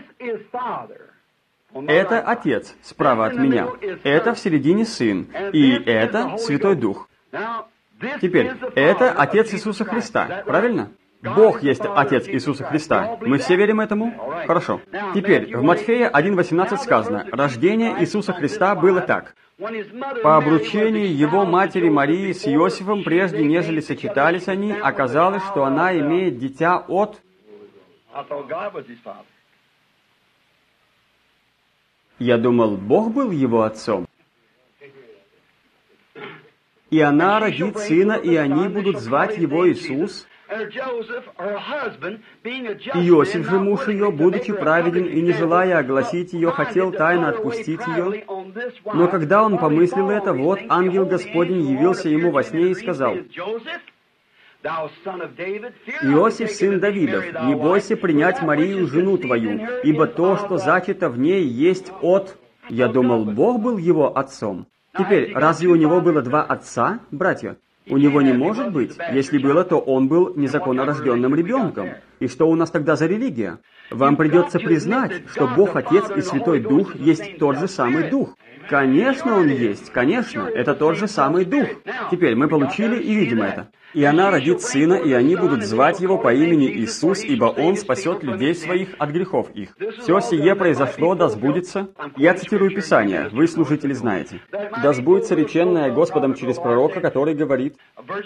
[SPEAKER 1] Это Отец справа от меня. Это в середине Сын. И это Святой Дух. Теперь, это Отец Иисуса Христа. Правильно? Бог есть Отец Иисуса Христа. Мы все верим этому? Хорошо. Теперь, в Матфея 1:18 сказано, рождение Иисуса Христа было так. По обручении его матери Марии с Иосифом, прежде нежели сочетались они, оказалось, что она имеет дитя от... Я думал, Бог был его отцом. И она родит сына, и они будут звать его Иисус. Иосиф же, муж ее, будучи праведен и не желая огласить ее, хотел тайно отпустить ее. Но когда он помыслил это, вот ангел Господень явился ему во сне и сказал, «Иосиф, сын Давидов, не бойся принять Марию, жену твою, ибо то, что зачато в ней, есть от...» Я думал, Бог был его отцом. Теперь, разве у него было два отца, братья? У него не может быть. Если было, то он был незаконно рожденным ребенком. И что у нас тогда за религия? Вам придется признать, что Бог Отец и Святой Дух есть тот же самый Дух. Конечно, Он есть, конечно, это тот же самый Дух. Теперь мы получили и видим это. И она родит сына, и они будут звать его по имени Иисус, ибо он спасет людей своих от грехов их. Все сие произошло, да сбудется. Я цитирую Писание, вы, служители, знаете. Да сбудется реченное Господом через пророка, который говорит: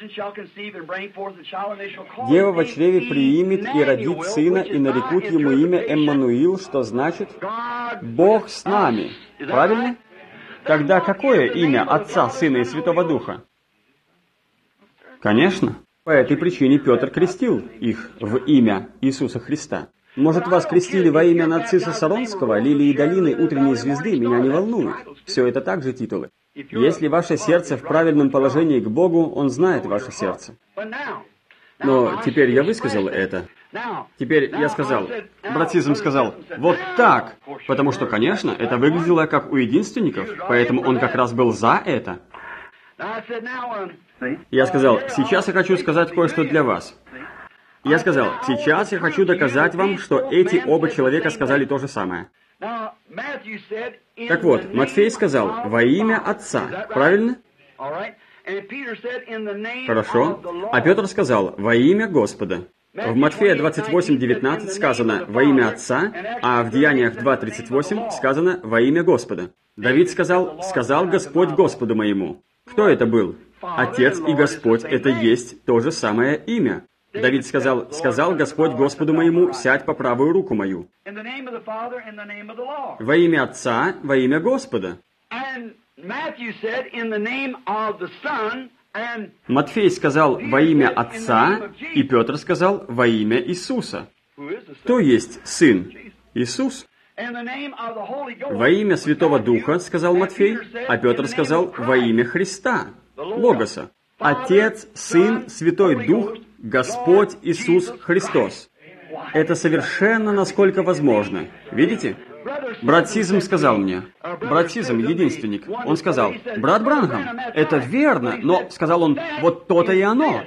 [SPEAKER 1] «Дева во чреве приимет и родит сына, и нарекут ему имя Эммануил», что значит «Бог с нами». Правильно? Тогда какое имя Отца, Сына и Святого Духа? Конечно. По этой причине Петр крестил их в имя Иисуса Христа. Может, вас крестили во имя Нарцисса Саронского, Лилии долины, Утренней звезды, меня не волнует. Все это также титулы. Если ваше сердце в правильном положении к Богу, Он знает ваше сердце. Но теперь я высказал это. Теперь я сказал, братизм сказал, вот так, потому что, конечно, это выглядело как у единственников, поэтому он как раз был за это. Я сказал, сейчас я хочу сказать кое-что для вас. Я сказал, сейчас я хочу доказать вам, что эти оба человека сказали то же самое. Так вот, Матфей сказал, во имя Отца, правильно? Хорошо. А Петр сказал, во имя Господа. В Матфея 28:19 сказано «во имя Отца», а в Деяниях 2:38 сказано «во имя Господа». Давид сказал Господь Господу моему». Кто это был? Отец и Господь — это есть то же самое имя. Давид сказал Господь Господу моему, сядь по правую руку мою. Во имя Отца, во имя Господа. Матфей сказал во имя Отца, и Петр сказал во имя Иисуса. Кто есть Сын? Иисус. Во имя Святого Духа, сказал Матфей, а Петр сказал во имя Христа, Логоса. Отец, Сын, Святой Дух, Господь Иисус Христос. Это совершенно насколько возможно. Видите? Брат Сизм сказал мне, брат Сизм, единственник, он сказал, брат Бранхам, это верно, но, сказал он, вот то-то и оно.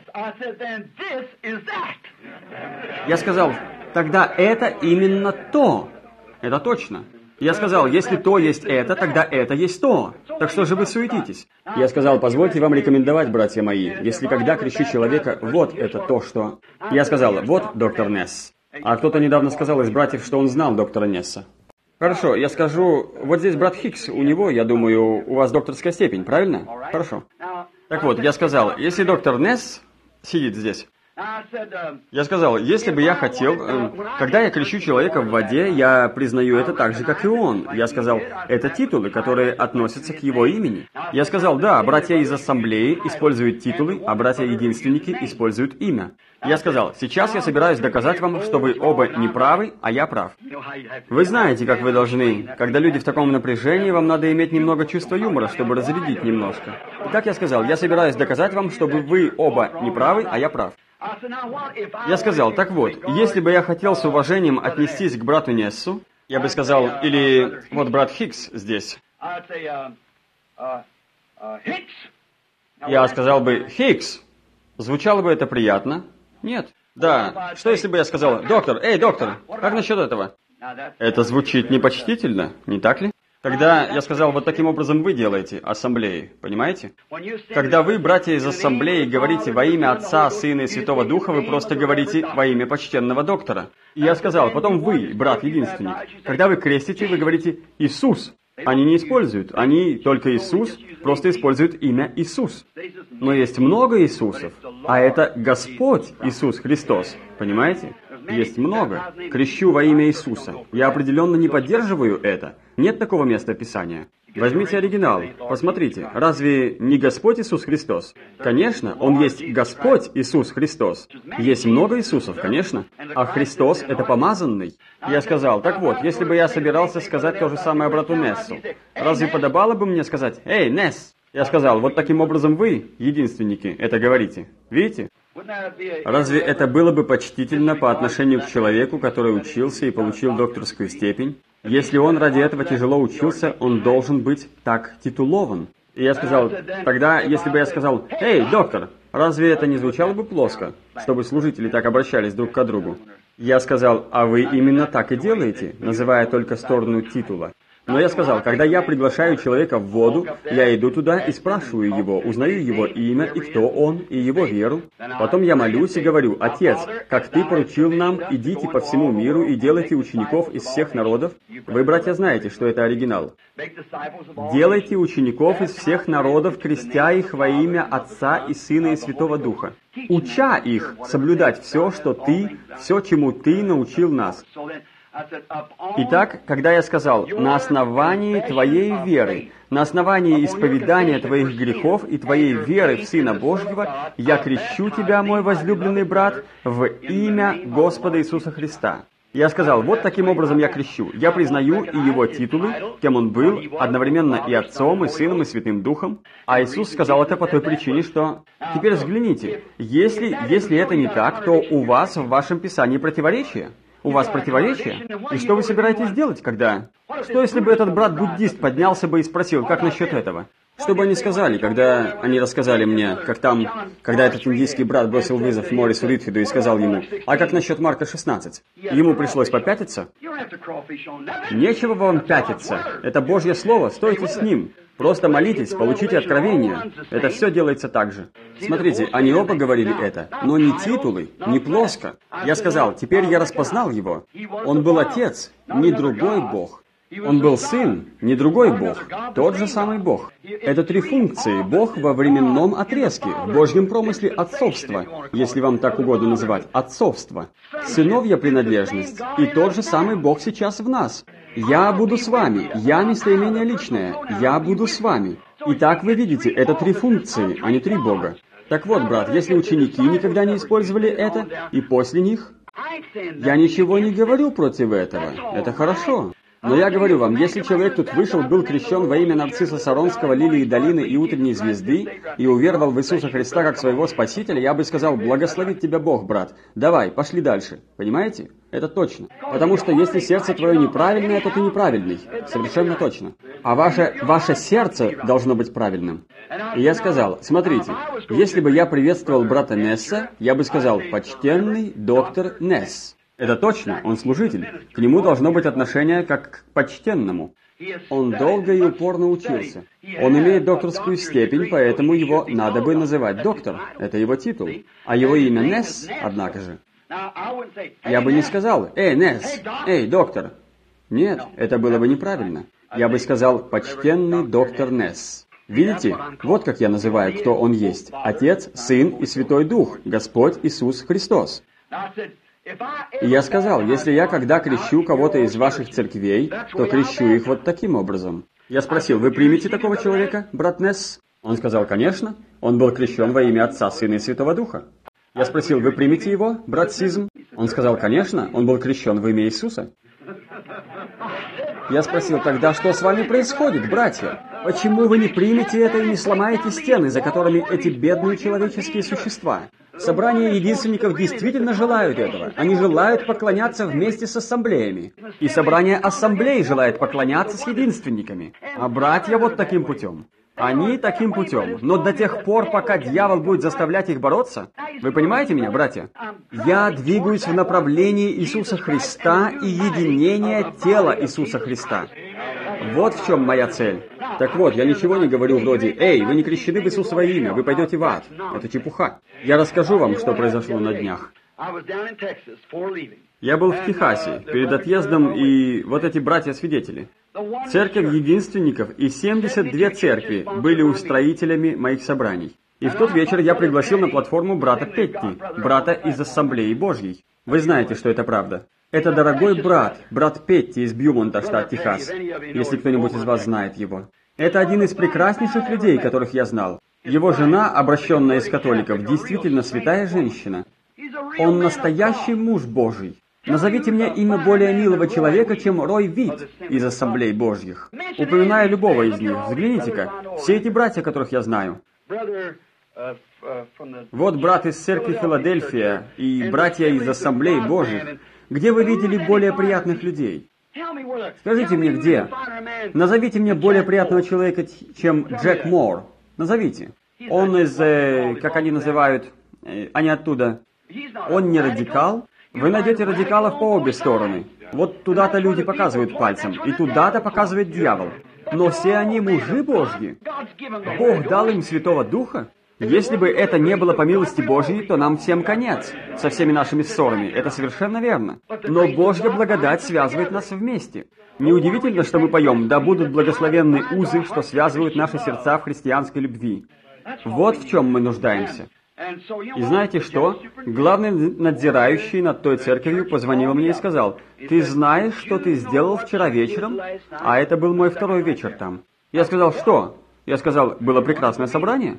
[SPEAKER 1] Я сказал, тогда это именно то. Это точно. Я сказал, если то есть это, тогда это есть то. Так что же вы суетитесь? Я сказал, позвольте вам рекомендовать, братья мои, если когда кричу человека, вот это то, что... Я сказал, вот доктор Несс. А кто-то недавно сказал из братьев, что он знал доктора Несса. Хорошо, я скажу, вот здесь брат Хикс, у него, я думаю, у вас докторская степень, правильно? Хорошо. Так вот, я сказал, если доктор Несс сидит здесь, я сказал, если бы я хотел, когда я кричу человека в воде, я признаю это так же, как и он. Я сказал, это титулы, которые относятся к его имени. Я сказал, да, братья из ассамблеи используют титулы, а братья-единственники используют имя. Я сказал, сейчас я собираюсь доказать вам, что вы оба не правы, а я прав. Вы знаете, как вы должны. Когда люди в таком напряжении, вам надо иметь немного чувства юмора, чтобы разрядить немножко. Итак, я сказал, я собираюсь доказать вам, чтобы вы оба не правы, а я прав. Я сказал, так вот, если бы я хотел с уважением отнестись к брату Нессу, я бы сказал, или вот брат Хикс здесь. Я сказал бы, Хикс. Звучало бы это приятно? Нет. Да. Что если бы я сказал, доктор, эй, доктор, как насчет этого? Это звучит непочтительно, не так ли? Когда я сказал, вот таким образом вы делаете ассамблеи, понимаете? Когда вы, братья из ассамблеи, говорите во имя Отца, Сына и Святого Духа, вы просто говорите во имя почтенного доктора. И я сказал, потом вы, брат единственник, когда вы крестите, вы говорите Иисус. Они не используют, они только Иисус, просто используют имя Иисус. Но есть много Иисусов, а это Господь Иисус Христос, понимаете? Есть много. Крещу во имя Иисуса. Я определенно не поддерживаю это. Нет такого места Писания. Возьмите оригинал, посмотрите, разве не Господь Иисус Христос? Конечно, Он есть Господь Иисус Христос. Есть много Иисусов, конечно, а Христос — это помазанный. Я сказал, так вот, если бы я собирался сказать то же самое брату Нессу, разве подобало бы мне сказать, «Эй, Несс!» Я сказал, вот таким образом вы, единственники, это говорите. Видите? Разве это было бы почтительно по отношению к человеку, который учился и получил докторскую степень? Если он ради этого тяжело учился, он должен быть так титулован. И я сказал, тогда, если бы я сказал, «Эй, доктор!» Разве это не звучало бы плоско, чтобы служители так обращались друг к другу? Я сказал, а вы именно так и делаете, называя только сторону титула. Но я сказал, когда я приглашаю человека в воду, я иду туда и спрашиваю его, узнаю его имя и кто он, и его веру. Потом я молюсь и говорю, «Отец, как Ты поручил нам, идите по всему миру и делайте учеников из всех народов». Вы, братья, знаете, что это оригинал. «Делайте учеников из всех народов, крестя их во имя Отца и Сына и Святого Духа, уча их соблюдать все, чему Ты научил нас». Итак, когда я сказал, на основании твоей веры, на основании исповедания твоих грехов и твоей веры в Сына Божьего, я крещу тебя, мой возлюбленный брат, в имя Господа Иисуса Христа. Я сказал, вот таким образом я крещу. Я признаю и его титулы, кем он был, одновременно и Отцом, и Сыном, и Святым Духом. А Иисус сказал это по той причине, что... Теперь взгляните, если это не так, то у вас в вашем Писании противоречие. У вас противоречие? И что вы собираетесь делать, когда... Что, если бы этот брат-буддист поднялся бы и спросил, как насчет этого? Что бы они сказали, когда они рассказали мне, когда этот индийский брат бросил вызов Моррису Ритфиду и сказал ему, а как насчет Марка 16? Ему пришлось попятиться? Нечего вам пятиться. Это Божье Слово, стойте с ним. Просто молитесь, получите откровение. Это все делается так же. Смотрите, они оба говорили это, но не титулы, не плоско. Я сказал, теперь я распознал его. Он был Отец, не другой Бог. Он был Сын, не другой Бог, тот же самый Бог. Это три функции. Бог во временном отрезке, в Божьем промысле отцовство, если вам так угодно называть, отцовство. Сыновья принадлежность, и тот же самый Бог сейчас в нас. «Я буду с вами», «Я» местоимение личное, «Я буду с вами». Итак, вы видите, это три функции, а не три Бога. Так вот, брат, если ученики никогда не использовали это, и после них, я ничего не говорю против этого, это хорошо. Но я говорю вам, если человек тут вышел, был крещен во имя Нарцисса Саронского, Лилии Долины и Утренней Звезды, и уверовал в Иисуса Христа как своего Спасителя, я бы сказал, благословит тебя Бог, брат. Давай, пошли дальше. Понимаете? Это точно. Потому что если сердце твое неправильное, то ты неправильный. Совершенно точно. А ваше сердце должно быть правильным. И я сказал, смотрите, если бы я приветствовал брата Несса, я бы сказал, почтенный доктор Несс. Это точно, он служитель. К нему должно быть отношение как к почтенному. Он долго и упорно учился. Он имеет докторскую степень, поэтому его надо бы называть доктор. Это его титул. А его имя Несс, однако же. Я бы не сказал, «Эй, Несс! Эй, доктор!» Нет, это было бы неправильно. Я бы сказал, «Почтенный доктор Несс». Видите, вот как я называю, кто он есть. Отец, Сын и Святой Дух, Господь Иисус Христос. И я сказал, если я когда крещу кого-то из ваших церквей, то крещу их вот таким образом. Я спросил, вы примете такого человека, брат Несс? Он сказал, конечно. Он был крещен во имя Отца, Сына и Святого Духа. Я спросил, вы примете его, брат Сизм? Он сказал, конечно. Он был крещен во имя Иисуса. Я спросил, тогда что с вами происходит, братья? Почему вы не примете это и не сломаете стены, за которыми эти бедные человеческие существа? Собрания единственников действительно желают этого. Они желают поклоняться вместе с ассамблеями. И собрание ассамблей желает поклоняться с единственниками. А братья вот таким путем. Они таким путем. Но до тех пор, пока дьявол будет заставлять их бороться... Вы понимаете меня, братья? Я двигаюсь в направлении Иисуса Христа и единения тела Иисуса Христа. Вот в чем моя цель. Так вот, я ничего не говорю вроде «Эй, вы не крещены в Иисусово имя, вы пойдете в ад». Это чепуха. Я расскажу вам, что произошло на днях. Я был в Техасе перед отъездом, и вот эти братья-свидетели. Церковь единственников и 72 церкви были устроителями моих собраний. И в тот вечер я пригласил на платформу брата Петти, брата из Ассамблеи Божьей. Вы знаете, что это правда. Это дорогой брат Петти из Бьюмонта, штат Техас, если кто-нибудь из вас знает его. Это один из прекраснейших людей, которых я знал. Его жена, обращенная из католиков, действительно святая женщина. Он настоящий муж Божий. Назовите мне имя более милого человека, чем Рой Вит из Ассамблей Божьих. Упоминаю любого из них. Взгляните-ка, все эти братья, которых я знаю. Вот брат из церкви Филадельфия и братья из Ассамблей Божьих. Где вы видели более приятных людей? Скажите мне, где? Назовите мне более приятного человека, чем Джек Мор. Назовите. Он из, как они называют, они оттуда. Он не радикал, Вы найдете радикалов по обе стороны. Вот туда-то люди показывают пальцем, и туда-то показывает дьявол. Но все они мужи Божьи. Бог дал им Святого Духа. Если бы это не было по милости Божьей, то нам всем конец, со всеми нашими ссорами. Это совершенно верно. Но Божья благодать связывает нас вместе. Неудивительно, что мы поем «Да будут благословенны узы, что связывают наши сердца в христианской любви». Вот в чем мы нуждаемся. И знаете что? Главный надзирающий над той церковью позвонил мне и сказал: «Ты знаешь, что ты сделал вчера вечером?» А это был мой второй вечер там. Я сказал: «Что?» Я сказал: «Было прекрасное собрание».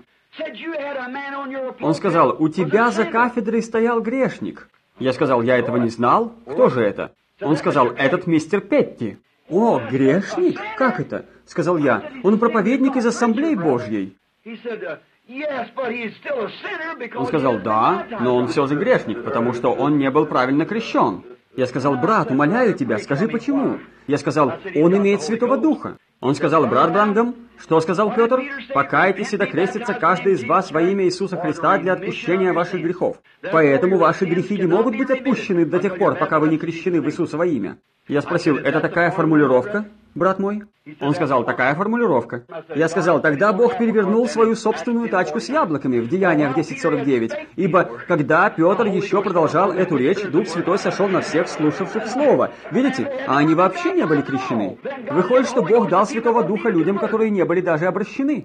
[SPEAKER 1] Он сказал: «У тебя за кафедрой стоял грешник». Я сказал: «Я этого не знал. Кто же это?» Он сказал: «Этот мистер Петти». «О, грешник? Как это?» Сказал я: «Он проповедник из Ассамблеи Божьей». Он сказал: «Да, но он все же грешник, потому что он не был правильно крещен». Я сказал: «Брат, умоляю тебя, скажи, почему?» Я сказал: «Он имеет Святого Духа». Он сказал: «Брат Брангам, что сказал Петр? Покайтесь и докрестится каждый из вас во имя Иисуса Христа для отпущения ваших грехов. Поэтому ваши грехи не могут быть отпущены до тех пор, пока вы не крещены в Иисуса во имя». Я спросил: «Это такая формулировка, брат мой?» Он сказал: «Такая формулировка». Я сказал: «Тогда Бог перевернул свою собственную тачку с яблоками в Деяниях 10:49, ибо когда Петр еще продолжал эту речь, Дух Святой сошел на всех слушавших Слово. Видите, а они вообще не были крещены. Выходит, что Бог дал Святого Духа людям, которые не были даже обращены».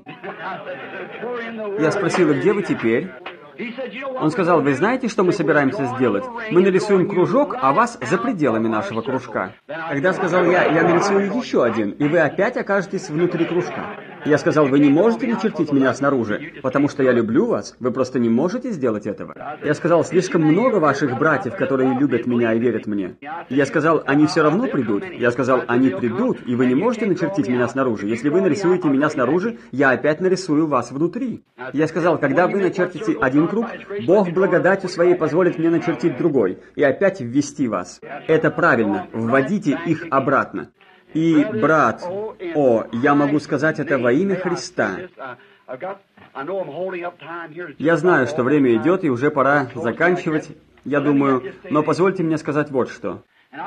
[SPEAKER 1] Я спросил: «Где вы теперь?» Он сказал: «Вы знаете, что мы собираемся сделать? Мы нарисуем кружок, а вас за пределами нашего кружка». Тогда сказал я нарисую еще один, и вы опять окажетесь внутри кружка. Я сказал: «Вы не можете начертить меня снаружи, потому что я люблю вас. Вы просто не можете сделать этого». Я сказал: «Слишком много ваших братьев, которые любят меня и верят мне». Я сказал: «Они все равно придут». Я сказал: «Они придут, и вы не можете начертить меня снаружи. Если вы нарисуете меня снаружи, я опять нарисую вас внутри». Я сказал: «Когда вы начертите один круг, Бог благодатью своей позволит мне начертить другой и опять ввести вас. Это правильно, вводите их обратно». И, брат, я могу сказать это во имя Христа. Я знаю, что время идет, и уже пора заканчивать, я думаю, но позвольте мне сказать вот что.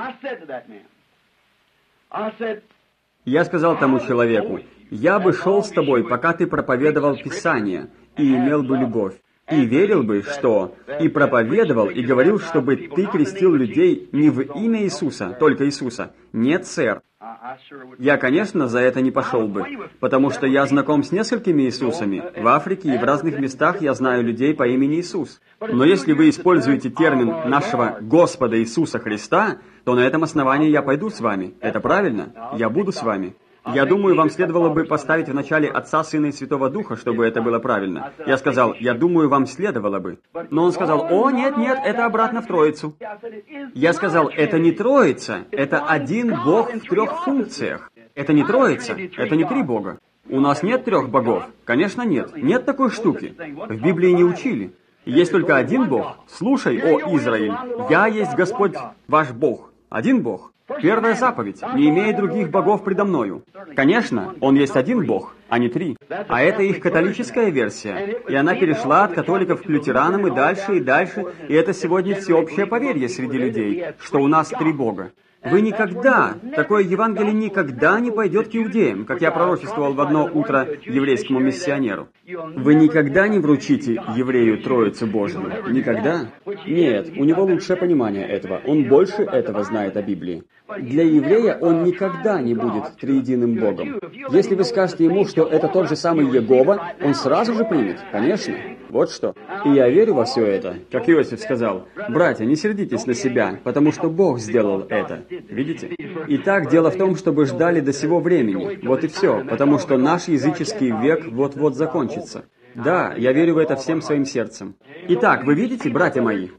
[SPEAKER 1] Я сказал тому человеку: «Я бы шел с тобой, пока ты проповедовал Писание, и имел бы любовь, и верил бы, что, и проповедовал, и говорил, чтобы ты крестил людей не в имя Иисуса, только Иисуса. Нет, сэр. Я, конечно, за это не пошел бы, потому что я знаком с несколькими Иисусами. В Африке и в разных местах я знаю людей по имени Иисус. Но если вы используете термин нашего Господа Иисуса Христа, то на этом основании я пойду с вами. Это правильно? Я буду с вами. Я думаю, вам следовало бы поставить в начале Отца, Сына и Святого Духа, чтобы это было правильно. Я сказал: «Я думаю, вам следовало бы». Но он сказал: «О, нет, это обратно в Троицу». Я сказал: «Это не Троица, это один Бог в трех функциях. Это не Троица, это не три Бога. У нас нет трех богов. Конечно, нет. Нет такой штуки. В Библии не учили. Есть только один Бог. Слушай, о Израиль, я есть Господь ваш Бог. Один Бог. Первая заповедь: не имей других богов предо мною. Конечно, он есть один Бог, а не три. А это их католическая версия. И она перешла от католиков к лютеранам и дальше, и это сегодня всеобщее поверье среди людей, что у нас три Бога. Вы никогда, такое Евангелие никогда не пойдет к иудеям, как я пророчествовал в одно утро еврейскому миссионеру. Вы никогда не вручите еврею Троицу Божию. Никогда? Нет, у него лучшее понимание этого. Он больше этого знает о Библии. Для еврея он никогда не будет триединым Богом. Если вы скажете ему, что это тот же самый Иегова, он сразу же примет. Конечно. Вот что. И я верю во все это. Как Иосиф сказал: «Братья, не сердитесь на себя, потому что Бог сделал это». Видите? Итак, дело в том, чтобы ждали до сего времени. Вот и все. Потому что наш языческий век вот-вот закончится. Да, я верю в это всем своим сердцем. Итак, вы видите, братья мои,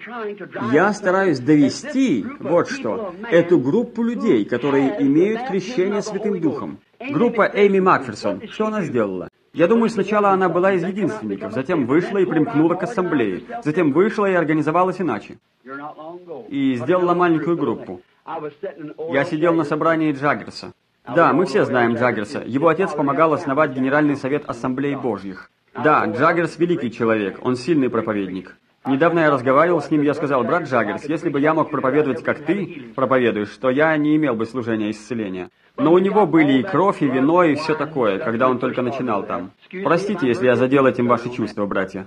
[SPEAKER 1] я стараюсь довести, вот что, эту группу людей, которые имеют крещение Святым Духом. Группа Эйми Макферсон. Что она сделала? Я думаю, сначала она была из единственников, затем вышла и примкнула к ассамблее, затем вышла и организовалась иначе. И сделала маленькую группу. Я сидел на собрании Джаггерса. Да, мы все знаем Джаггерса. Его отец помогал основать Генеральный совет Ассамблей Божьих. Да, Джаггерс великий человек, он сильный проповедник. Недавно я разговаривал с ним, я сказал: брат Джаггерс, если бы я мог проповедовать, как ты проповедуешь, то я не имел бы служения исцеления. Но у него были и кровь, и вино, и все такое, когда он только начинал там. Простите, если я задел этим ваши чувства, братья.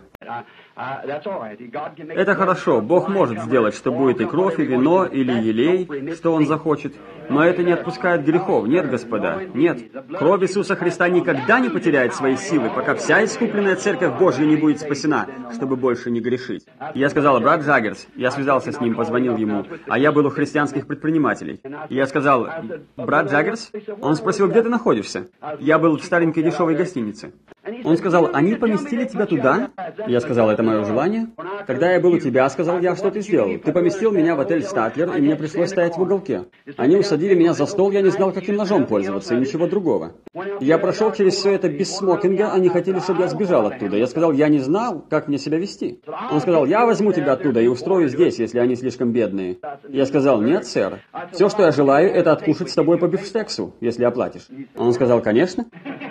[SPEAKER 1] Это хорошо, Бог может сделать, что будет и кровь, и вино, или елей, что Он захочет. Но это не отпускает грехов. Нет, господа, нет. Кровь Иисуса Христа никогда не потеряет своей силы, пока вся искупленная Церковь Божья не будет спасена, чтобы больше не грешить. Я сказал: брат Джаггерс, я связался с ним, позвонил ему, а я был у христианских предпринимателей. И я сказал: брат Джаггерс? Он спросил: где ты находишься? Я был в старенькой дешевой гостинице. Он сказал: они поместили тебя туда? Я сказал: это мое желание. Когда я был у тебя, сказал я, что ты сделал? Ты поместил меня в отель «Статлер», и мне пришлось стоять в уголке. Они усадили меня за стол, я не знал, каким ножом пользоваться, и ничего другого. Я прошел через все это без смокинга, они хотели, чтобы я сбежал оттуда. Я сказал: я не знал, как мне себя вести. Он сказал: я возьму тебя оттуда и устрою здесь, если они слишком бедные. Я сказал: нет, сэр. Все, что я желаю, это откушать с тобой по бифштексу, если оплатишь. Он сказал: конечно.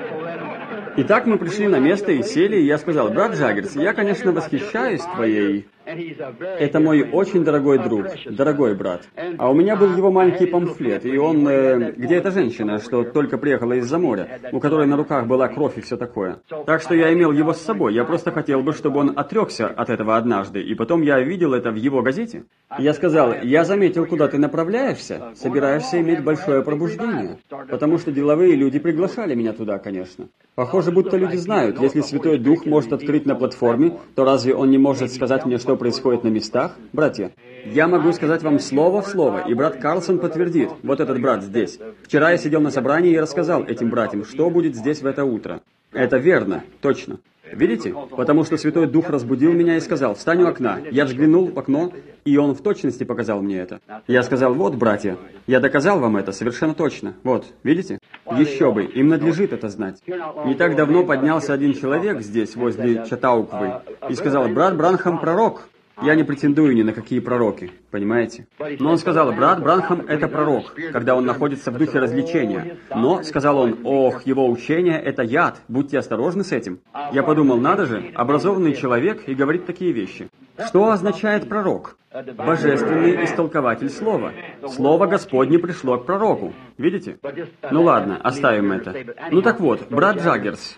[SPEAKER 1] Итак, мы пришли на место и сели, и я сказал: брат Джаггерс, я, конечно, восхищаюсь твоей... Это мой очень дорогой друг, дорогой брат. А у меня был его маленький памфлет, и он... где эта женщина, что только приехала из-за моря, у которой на руках была кровь и все такое. Так что я имел его с собой, я просто хотел бы, чтобы он отрекся от этого однажды, и потом я видел это в его газете. И я сказал: я заметил, куда ты направляешься, собираешься иметь большое пробуждение, потому что деловые люди приглашали меня туда, конечно. Похоже, будто люди знают, если Святой Дух может открыть на платформе, то разве Он не может сказать мне, что происходит на местах? Братья, я могу сказать вам слово в слово, и брат Карлсон подтвердит, вот этот брат здесь. Вчера я сидел на собрании и рассказал этим братьям, что будет здесь в это утро. Это верно, точно. Видите? Потому что Святой Дух разбудил меня и сказал: встань у окна. Я взглянул в окно, и Он в точности показал мне это. Я сказал: вот, братья, я доказал вам это совершенно точно. Вот, видите? Еще бы, им надлежит это знать. Не так давно поднялся один человек здесь, возле Чатауквы, и сказал: брат Бранхам пророк. Я не претендую ни на какие пророки, понимаете? Но он сказал: брат Бранхам — это пророк, когда он находится в духе развлечения. Но, сказал он, ох, его учение — это яд, будьте осторожны с этим. Я подумал: надо же, образованный человек и говорит такие вещи. Что означает пророк? Божественный истолкователь слова. Слово Господне пришло к пророку. Видите? Ну ладно, оставим это. Ну так вот, брат Джаггерс.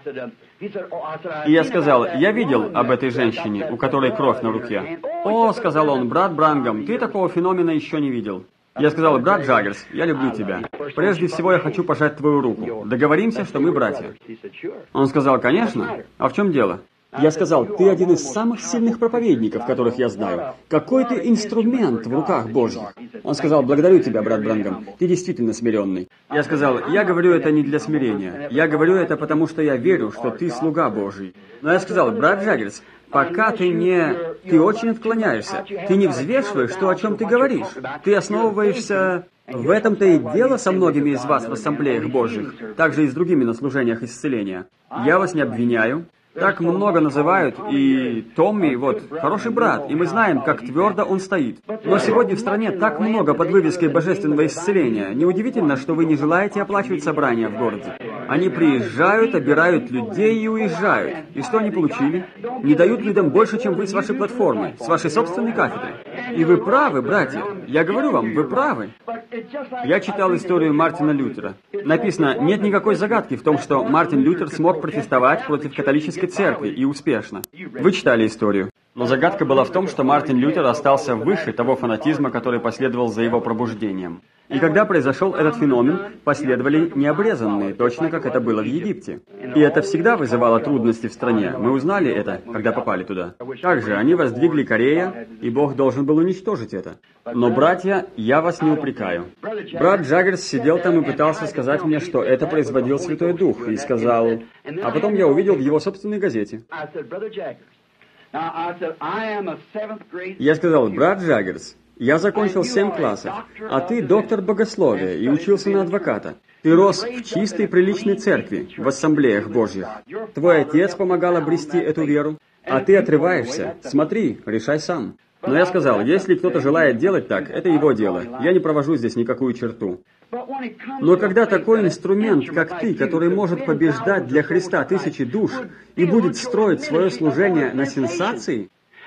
[SPEAKER 1] И я сказал: я видел об этой женщине, у которой кровь на руке. О, сказал он, брат Брангам, ты такого феномена еще не видел. Я сказал: брат Джаггерс, я люблю тебя. Прежде всего я хочу пожать твою руку. Договоримся, что мы братья. Он сказал: конечно. А в чем дело? Я сказал: ты один из самых сильных проповедников, которых я знаю. Какой ты инструмент в руках Божьих. Он сказал: благодарю тебя, брат Брангам, ты действительно смиренный. Я сказал: я говорю это не для смирения. Я говорю это потому, что я верю, что ты слуга Божий. Но я сказал: брат Джаггерс, пока ты не... Ты очень отклоняешься. Ты не взвешиваешь то, о чем ты говоришь. Ты основываешься... В этом-то и дело со многими из вас в ассамблеях Божьих, также и с другими на служениях исцеления. Я вас не обвиняю. Так много называют, и Томми, вот, хороший брат, и мы знаем, как твердо он стоит. Но сегодня в стране так много под вывеской божественного исцеления. Неудивительно, что вы не желаете оплачивать собрания в городе. Они приезжают, обирают людей и уезжают. И что они получили? Не дают людям больше, чем вы с вашей платформы, с вашей собственной кафедры. И вы правы, братья. Я говорю вам, вы правы. Я читал историю Мартина Лютера. Написано: нет никакой загадки в том, что Мартин Лютер смог протестовать против католической церкви, и успешно. Вы читали историю. Но загадка была в том, что Мартин Лютер остался выше того фанатизма, который последовал за его пробуждением. И когда произошел этот феномен, последовали необрезанные, точно как это было в Египте. И это всегда вызывало трудности в стране. Мы узнали это, когда попали туда. Также они воздвигли Корея, и Бог должен был уничтожить это. Но, братья, я вас не упрекаю. Брат Джаггерс сидел там и пытался сказать мне, что это производил Святой Дух, и сказал... А потом я увидел в его собственной газете. Я сказал: брат Джаггерс, я закончил 7 классов, а ты доктор богословия и учился на адвоката. Ты рос в чистой приличной церкви, в ассамблеях Божьих. Твой отец помогал обрести эту веру, а ты отрываешься. Смотри, решай сам. Но я сказал: если кто-то желает делать так, это его дело. Я не провожу здесь никакую черту. Но когда такой инструмент, как ты, который может побеждать для Христа 1000 душ и будет строить свое служение на сенсации,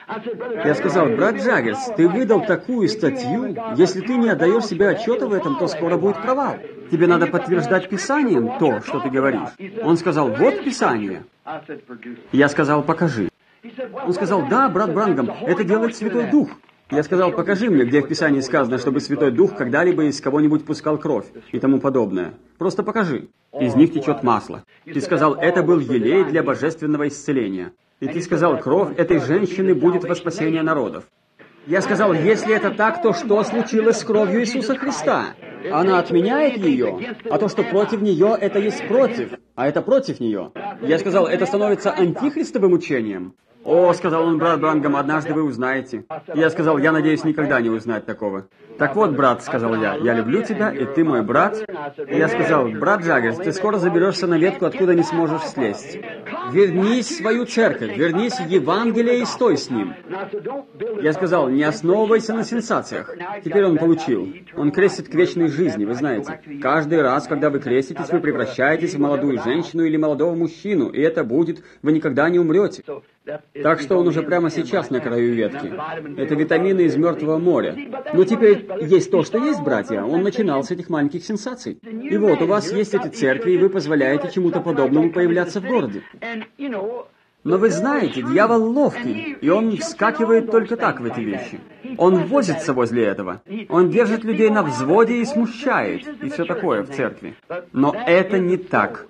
[SPEAKER 1] Я сказал: брат Джаггерс, ты выдал такую статью, если ты не отдаешь себе отчета в этом, то скоро будет провал. Тебе надо подтверждать Писанием то, что ты говоришь. Он сказал: вот Писание. Я сказал: покажи. Он сказал: да, брат Брангам, это делает Святой Дух. Я сказал: покажи мне, где в Писании сказано, чтобы Святой Дух когда-либо из кого-нибудь пускал кровь и тому подобное. Просто покажи. Из них течет масло. Ты сказал: это был елей для божественного исцеления. И ты сказал: кровь этой женщины будет во спасение народов. Я сказал: если это так, то что случилось с кровью Иисуса Христа? Она отменяет ее, а то, что против нее, это есть против, а это против нее. Я сказал: это становится антихристовым учением. «О, — сказал он, — брат Брангам, однажды вы узнаете». Я сказал: я надеюсь никогда не узнать такого. «Так вот, брат, — сказал я люблю тебя, и ты мой брат». И я сказал: брат Джаггерс, ты скоро заберешься на ветку, откуда не сможешь слезть. Вернись в свою церковь, вернись в Евангелие и стой с ним. Я сказал: не основывайся на сенсациях. Теперь он получил. Он крестит к вечной жизни, вы знаете. Каждый раз, когда вы креститесь, вы превращаетесь в молодую женщину или молодого мужчину, и это будет, вы никогда не умрете. Так что он уже прямо сейчас на краю ветки. Это витамины из Мертвого моря. Но теперь есть то, что есть, братья. Он начинал с этих маленьких сенсаций. И вот, у вас есть эти церкви, и вы позволяете чему-то подобному появляться в городе. Но вы знаете, дьявол ловкий, и он вскакивает только так в эти вещи. Он возится возле этого. Он держит людей на взводе и смущает, и все такое в церкви. Но это не так.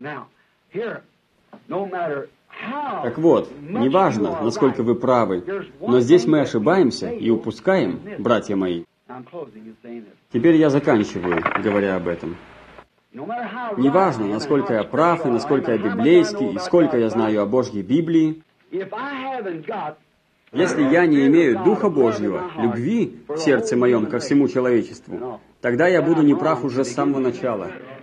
[SPEAKER 1] Так вот, неважно, насколько вы правы, но здесь мы ошибаемся и упускаем, братья мои. Теперь я заканчиваю, говоря об этом. Неважно, насколько я прав, и насколько я библейский, и сколько я знаю о Божьей Библии, если я не имею Духа Божьего, любви в сердце моем ко всему человечеству, тогда я буду неправ уже с самого начала.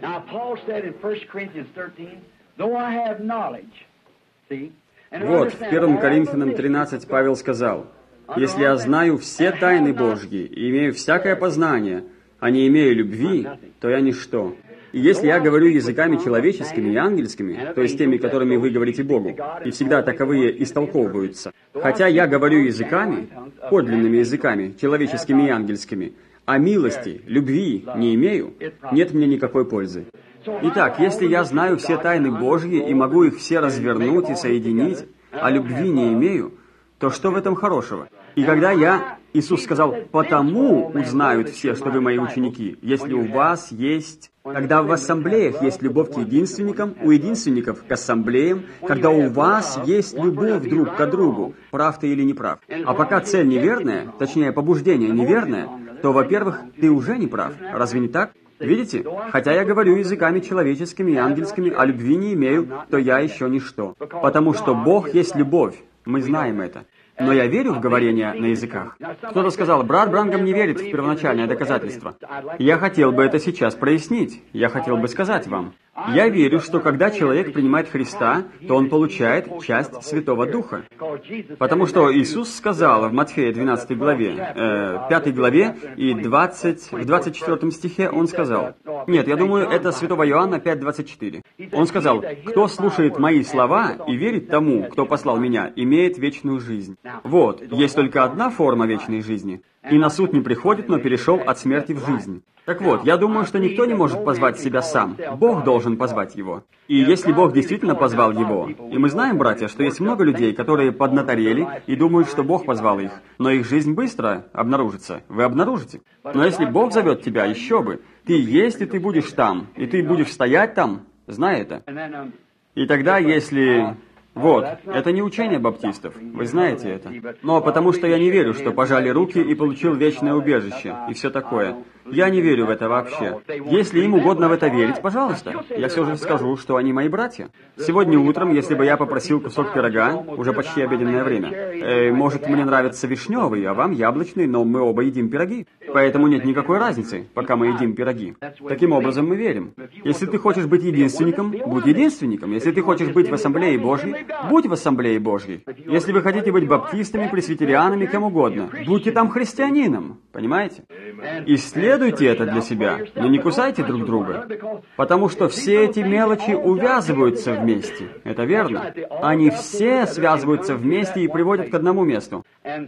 [SPEAKER 1] Вот, в 1 Коринфянам 13 Павел сказал: «Если я знаю все тайны Божьи и имею всякое познание, а не имею любви, то я ничто». И если я говорю языками человеческими и ангельскими, то есть теми, которыми вы говорите Богу, и всегда таковые истолковываются, хотя я говорю языками, подлинными языками, человеческими и ангельскими, а милости, любви не имею, нет мне никакой пользы. Итак, если я знаю все тайны Божьи и могу их все развернуть и соединить, а любви не имею, то что в этом хорошего? И когда Иисус сказал: «Потому узнают все, что вы мои ученики, если у вас есть...» Когда в ассамблеях есть любовь к единственникам, у единственников к ассамблеям, когда у вас есть любовь друг к другу, прав ты или не прав. А пока цель неверная, точнее, побуждение неверное, то, во-первых, ты уже не прав. Разве не так? Видите? Хотя я говорю языками человеческими и ангельскими, а любви не имею, то я еще ничто. Потому что Бог есть любовь. Мы знаем это. Но я верю в говорение на языках. Кто-то сказал: брат Брангам не верит в первоначальное доказательство. Я хотел бы это сейчас прояснить. Я хотел бы сказать вам. Я верю, что когда человек принимает Христа, то он получает часть Святого Духа. Потому что Иисус сказал в Матфея 12 главе, 5 главе и в 24 стихе Он сказал, нет, я думаю, это Святого Иоанна 5:24. Он сказал: «Кто слушает мои слова и верит тому, кто послал меня, имеет вечную жизнь». Вот, есть только одна форма вечной жизни. И на суд не приходит, но перешел от смерти в жизнь. Так вот, я думаю, что никто не может позвать себя сам. Бог должен позвать его. И если Бог действительно позвал его, и мы знаем, братья, что есть много людей, которые поднаторели и думают, что Бог позвал их, но их жизнь быстро обнаружится. Вы обнаружите. Но если Бог зовет тебя, еще бы. Ты есть, и ты будешь там, и ты будешь стоять там, знай это. И тогда, если... Вот, это не учение баптистов, вы знаете это. Но потому что я не верю, что пожали руки и получил вечное убежище, и все такое. Я не верю в это вообще. Если им угодно в это верить, пожалуйста. Я все же скажу, что они мои братья. Сегодня утром, если бы я попросил кусок пирога, уже почти обеденное время, может, мне нравится вишневый, а вам яблочный, но мы оба едим пироги. Поэтому нет никакой разницы, пока мы едим пироги. Таким образом мы верим. Если ты хочешь быть единственником, будь единственником. Если ты хочешь быть в Ассамблее Божьей, будь в Ассамблее Божьей. Если вы хотите быть баптистами, пресвитерианами, кем угодно, будьте там христианином. Понимаете? Исследуйте исследуйте это для себя, но не кусайте друг друга. Потому что все эти мелочи увязываются вместе. Это верно. Они все связываются вместе и приводят к одному месту.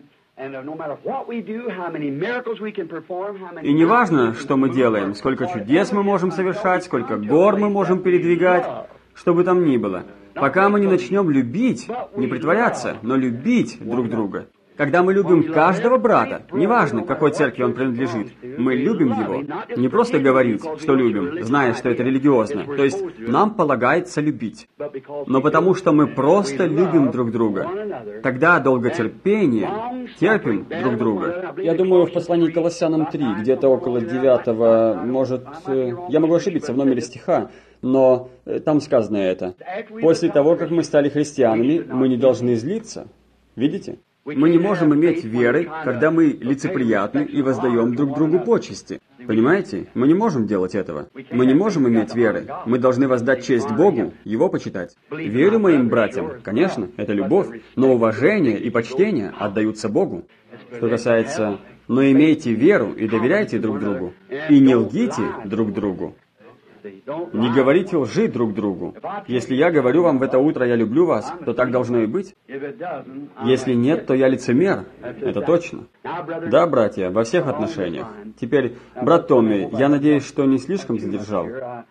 [SPEAKER 1] И не важно, что мы делаем, сколько чудес мы можем совершать, сколько гор мы можем передвигать, что бы там ни было. Пока мы не начнем любить, не притворяться, но любить друг друга. Когда мы любим каждого брата, неважно, к какой церкви он принадлежит, мы любим его. Не просто говорить, что любим, зная, что это религиозно. То есть нам полагается любить. Но потому что мы просто любим друг друга. Тогда долготерпение, терпим друг друга. Я думаю, в послании к Колоссянам 3, где-то около 9, может, я могу ошибиться в номере стиха, но там сказано это. После того, как мы стали христианами, мы не должны злиться. Видите? Мы не можем иметь веры, когда мы лицеприятны и воздаем друг другу почести. Понимаете? Мы не можем делать этого. Мы не можем иметь веры. Мы должны воздать честь Богу, Его почитать. Верю моим братьям, конечно, это любовь, но уважение и почтение отдаются Богу. Что касается «но имейте веру и доверяйте друг другу, и не лгите друг другу». Не говорите лжи друг другу. Если я говорю вам в это утро «я люблю вас», то так должно и быть. Если нет, то я лицемер. Это точно. Да, братья, во всех отношениях. Теперь, брат Томми, я надеюсь, что не слишком задержал.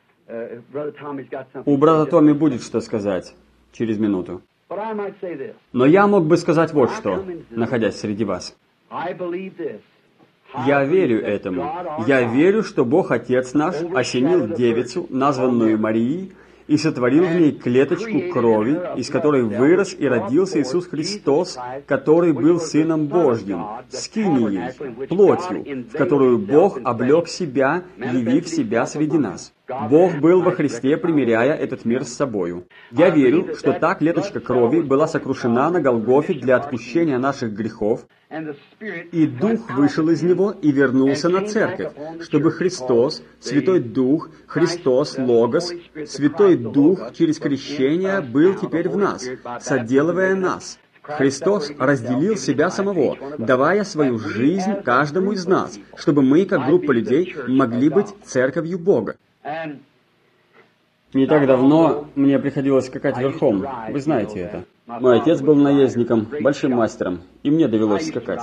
[SPEAKER 1] У брата Томми будет что сказать через минуту. Но я мог бы сказать вот что, находясь среди вас. Я верю этому. Я верю, что Бог Отец наш осенил девицу, названную Марией, и сотворил в ней клеточку крови, из которой вырос и родился Иисус Христос, который был Сыном Божьим, скинией, плотью, в которую Бог облег себя, явив себя среди нас. Бог был во Христе, примиряя этот мир с собою. Я верю, что та клеточка крови была сокрушена на Голгофе для отпущения наших грехов, и Дух вышел из него и вернулся на церковь, чтобы Христос, Святой Дух, Христос, Логос, Святой Дух через крещение был теперь в нас, соделывая нас. Христос разделил себя самого, давая свою жизнь каждому из нас, чтобы мы, как группа людей, могли быть церковью Бога. Не так давно мне приходилось скакать верхом. Вы знаете это. Мой отец был наездником, большим мастером, и мне довелось скакать.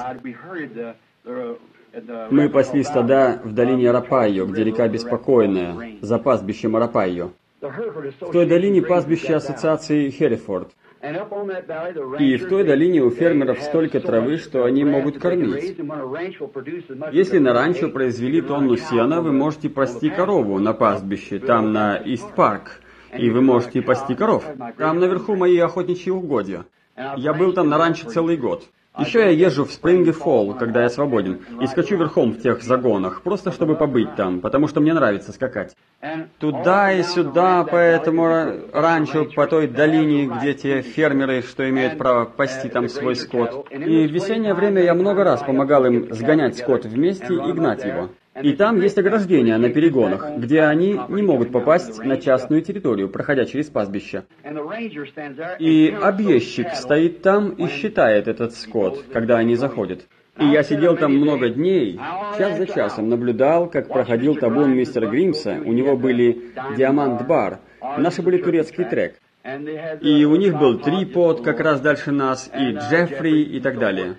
[SPEAKER 1] Мы пасли стада в долине Арапайо, где река беспокойная, за пастбищем Арапайо. В той долине пастбище ассоциации Херрифорд. И в той долине у фермеров столько травы, что они могут кормить. Если на ранчо произвели тонну сена, вы можете пасти корову на пастбище, там на Ист-Парк, и вы можете пасти коров. Там наверху мои охотничьи угодья. Я был там на ранчо целый год. Еще я езжу в Спринг-и-Фолл, когда я свободен, и скачу верхом в тех загонах, просто чтобы побыть там, потому что мне нравится скакать. Туда и сюда по этому ранчо, по той долине, где те фермеры, что имеют право пасти там свой скот. И в весеннее время я много раз помогал им сгонять скот вместе и гнать его. И там есть ограждения на перегонах, где они не могут попасть на частную территорию, проходя через пастбище. И объездчик стоит там и считает этот скот, когда они заходят. И я сидел там много дней, час за часом наблюдал, как проходил табун мистера Гримса, у него были диамант-бар, наши были турецкий трек. И у них был Трипод как раз дальше нас, и Джеффри, и так далее.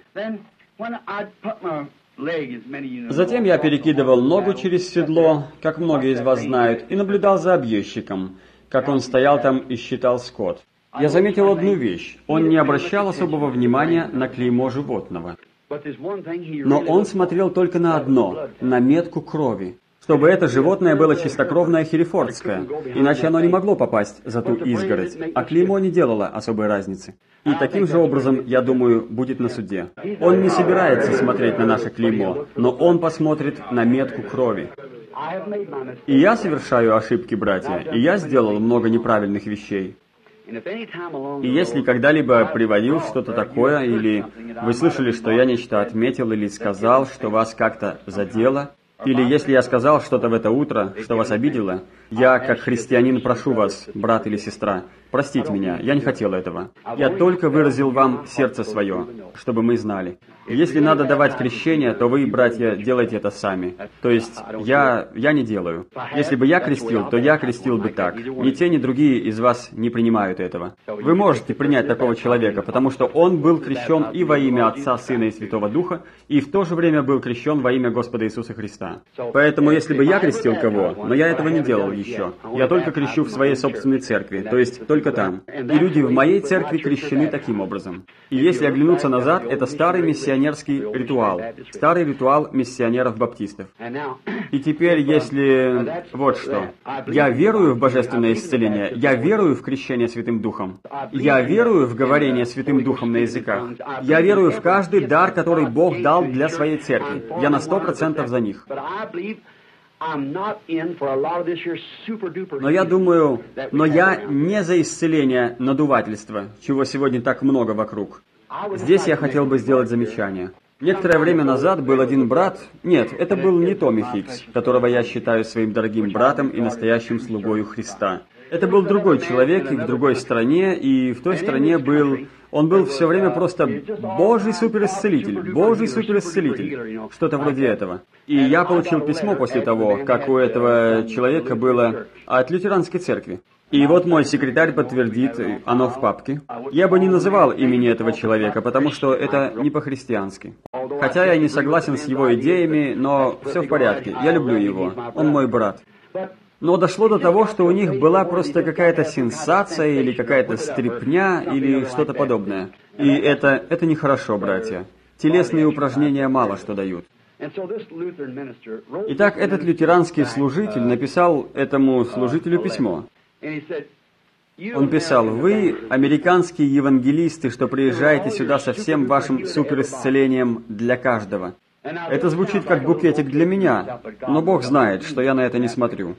[SPEAKER 1] Затем я перекидывал ногу через седло, как многие из вас знают, и наблюдал за объездчиком, как он стоял там и считал скот. Я заметил одну вещь. Он не обращал особого внимания на клеймо животного. Но он смотрел только на одно, на метку крови, чтобы это животное было чистокровное херрифордское, иначе оно не могло попасть за ту изгородь, а клеймо не делало особой разницы. И таким же образом, я думаю, будет на суде. Он не собирается смотреть на наше клеймо, но он посмотрит на метку крови. И я совершаю ошибки, братья, и я сделал много неправильных вещей. И если когда-либо приводил что-то такое, или вы слышали, что я нечто отметил или сказал, что вас как-то задело, Или если я сказал что-то в это утро, что вас обидело, я, как христианин, прошу вас, брат или сестра, простите меня, я не хотел этого. Я только выразил вам сердце свое, чтобы мы знали. Если надо давать крещение, то вы, братья, делайте это сами. То есть, я не делаю. Если бы я крестил, то я крестил бы так. Ни те, ни другие из вас не принимают этого. Вы можете принять такого человека, потому что он был крещен и во имя Отца, Сына и Святого Духа, и в то же время был крещен во имя Господа Иисуса Христа. Поэтому, если бы я крестил кого, но я этого не делал еще, я только крещу в своей собственной церкви, то есть только там. И люди в моей церкви крещены таким образом. И если оглянуться назад, это старый миссионерский ритуал. Старый ритуал миссионеров-баптистов. И теперь, если... Вот что. Я верую в божественное исцеление. Я верую в крещение Святым Духом. Я верую в говорение Святым Духом на языках. Я верую в каждый дар, который Бог дал для своей церкви. Я на 100% за них. Но я думаю, я не за исцеление надувательства, чего сегодня так много вокруг. Здесь я хотел бы сделать замечание. Некоторое время назад был один брат... Нет, это был не Томми Хикс, которого я считаю своим дорогим братом и настоящим слугою Христа. Это был другой человек и в другой стране, и в той стране был... Он был все время просто Божий суперисцелитель, Божий суперисцелитель, что-то вроде этого. И я получил письмо после того, как у этого человека было от лютеранской церкви. И вот мой секретарь подтвердит, оно в папке. Я бы не называл имени этого человека, потому что это не по-христиански. Хотя я не согласен с его идеями, но все в порядке, я люблю его, он мой брат. Но дошло до того, что у них была просто какая-то сенсация, или какая-то стряпня, или что-то подобное. И это нехорошо, братья. Телесные упражнения мало что дают. Итак, этот лютеранский служитель написал этому служителю письмо. Он писал: «Вы, американские евангелисты, что приезжаете сюда со всем вашим суперисцелением для каждого. Это звучит как букетик для меня, но Бог знает, что я на это не смотрю.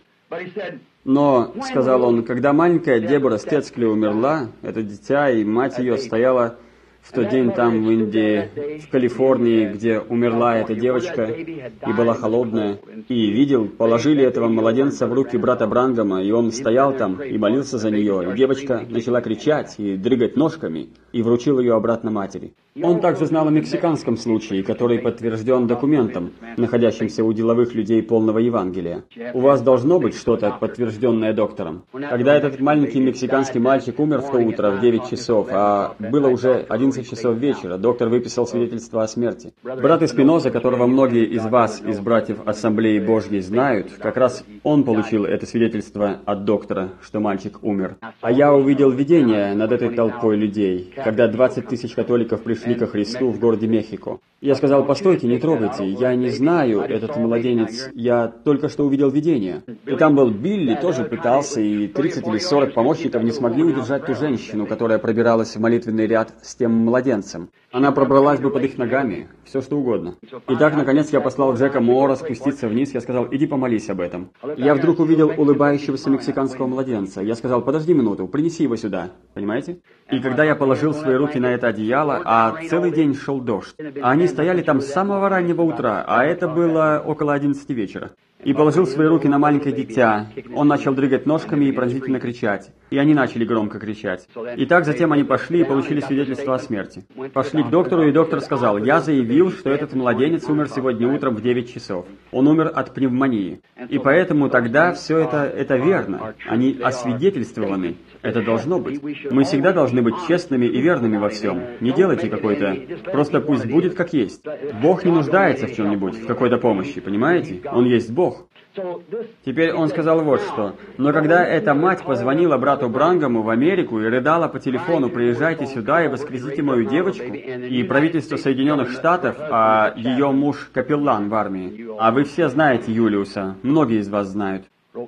[SPEAKER 1] Но, — сказал он, — когда маленькая Дебора Стецкли умерла, это дитя, и мать ее стояла в тот день там, в Индии, в Калифорнии, где умерла эта девочка, и была холодная, и видел, положили этого младенца в руки брата Брангама, и он стоял там и молился за нее, и девочка начала кричать и дрыгать ножками, и вручил ее обратно матери. Он также знал о мексиканском случае, который подтвержден документом, находящимся у деловых людей полного Евангелия. У вас должно быть что-то, подтвержденное доктором. Когда этот маленький мексиканский мальчик умер в то утро в 9 часов, а было уже 11 часов вечера, доктор выписал свидетельство о смерти. Брат Эспиноза, которого многие из вас, из братьев Ассамблеи Божьей, знают, как раз он получил это свидетельство от доктора, что мальчик умер. А я увидел видение над этой толпой людей, когда 20 тысяч католиков пришли ко Христу в городе Мехико. Я сказал: постойте, не трогайте, я не знаю, этот младенец, я только что увидел видение. И там был Билли, тоже пытался, и 30 или 40 помощников не смогли удержать ту женщину, которая пробиралась в молитвенный ряд с тем младенцем. Она пробралась бы под их ногами, все что угодно. Итак, наконец я послал Джека Моора спуститься вниз, я сказал: иди помолись об этом. Я вдруг увидел улыбающегося мексиканского младенца. Я сказал: подожди минуту, принеси его сюда, понимаете? И когда я положил свои руки на это одеяло, а целый день шел дождь, а они стояли там с самого раннего утра, а это было около 11 вечера, и положил свои руки на маленькое дитя, он начал дрыгать ножками и пронзительно кричать. И они начали громко кричать. И так затем они пошли и получили свидетельство о смерти. Пошли к доктору, и доктор сказал: я заявил, что этот младенец умер сегодня утром в 9 часов. Он умер от пневмонии. И поэтому тогда все это верно. Они освидетельствованы. Это должно быть. Мы всегда должны быть честными и верными во всем. Не делайте какой-то... Просто пусть будет как есть. Бог не нуждается в чем-нибудь, в какой-то помощи, понимаете? Он есть Бог. Теперь он сказал вот что. Но когда эта мать позвонила брату Брангаму в Америку и рыдала по телефону: приезжайте сюда и воскресите мою девочку, и правительство Соединенных Штатов, а ее муж капеллан в армии. А вы все знаете Юлиуса, многие из вас знают.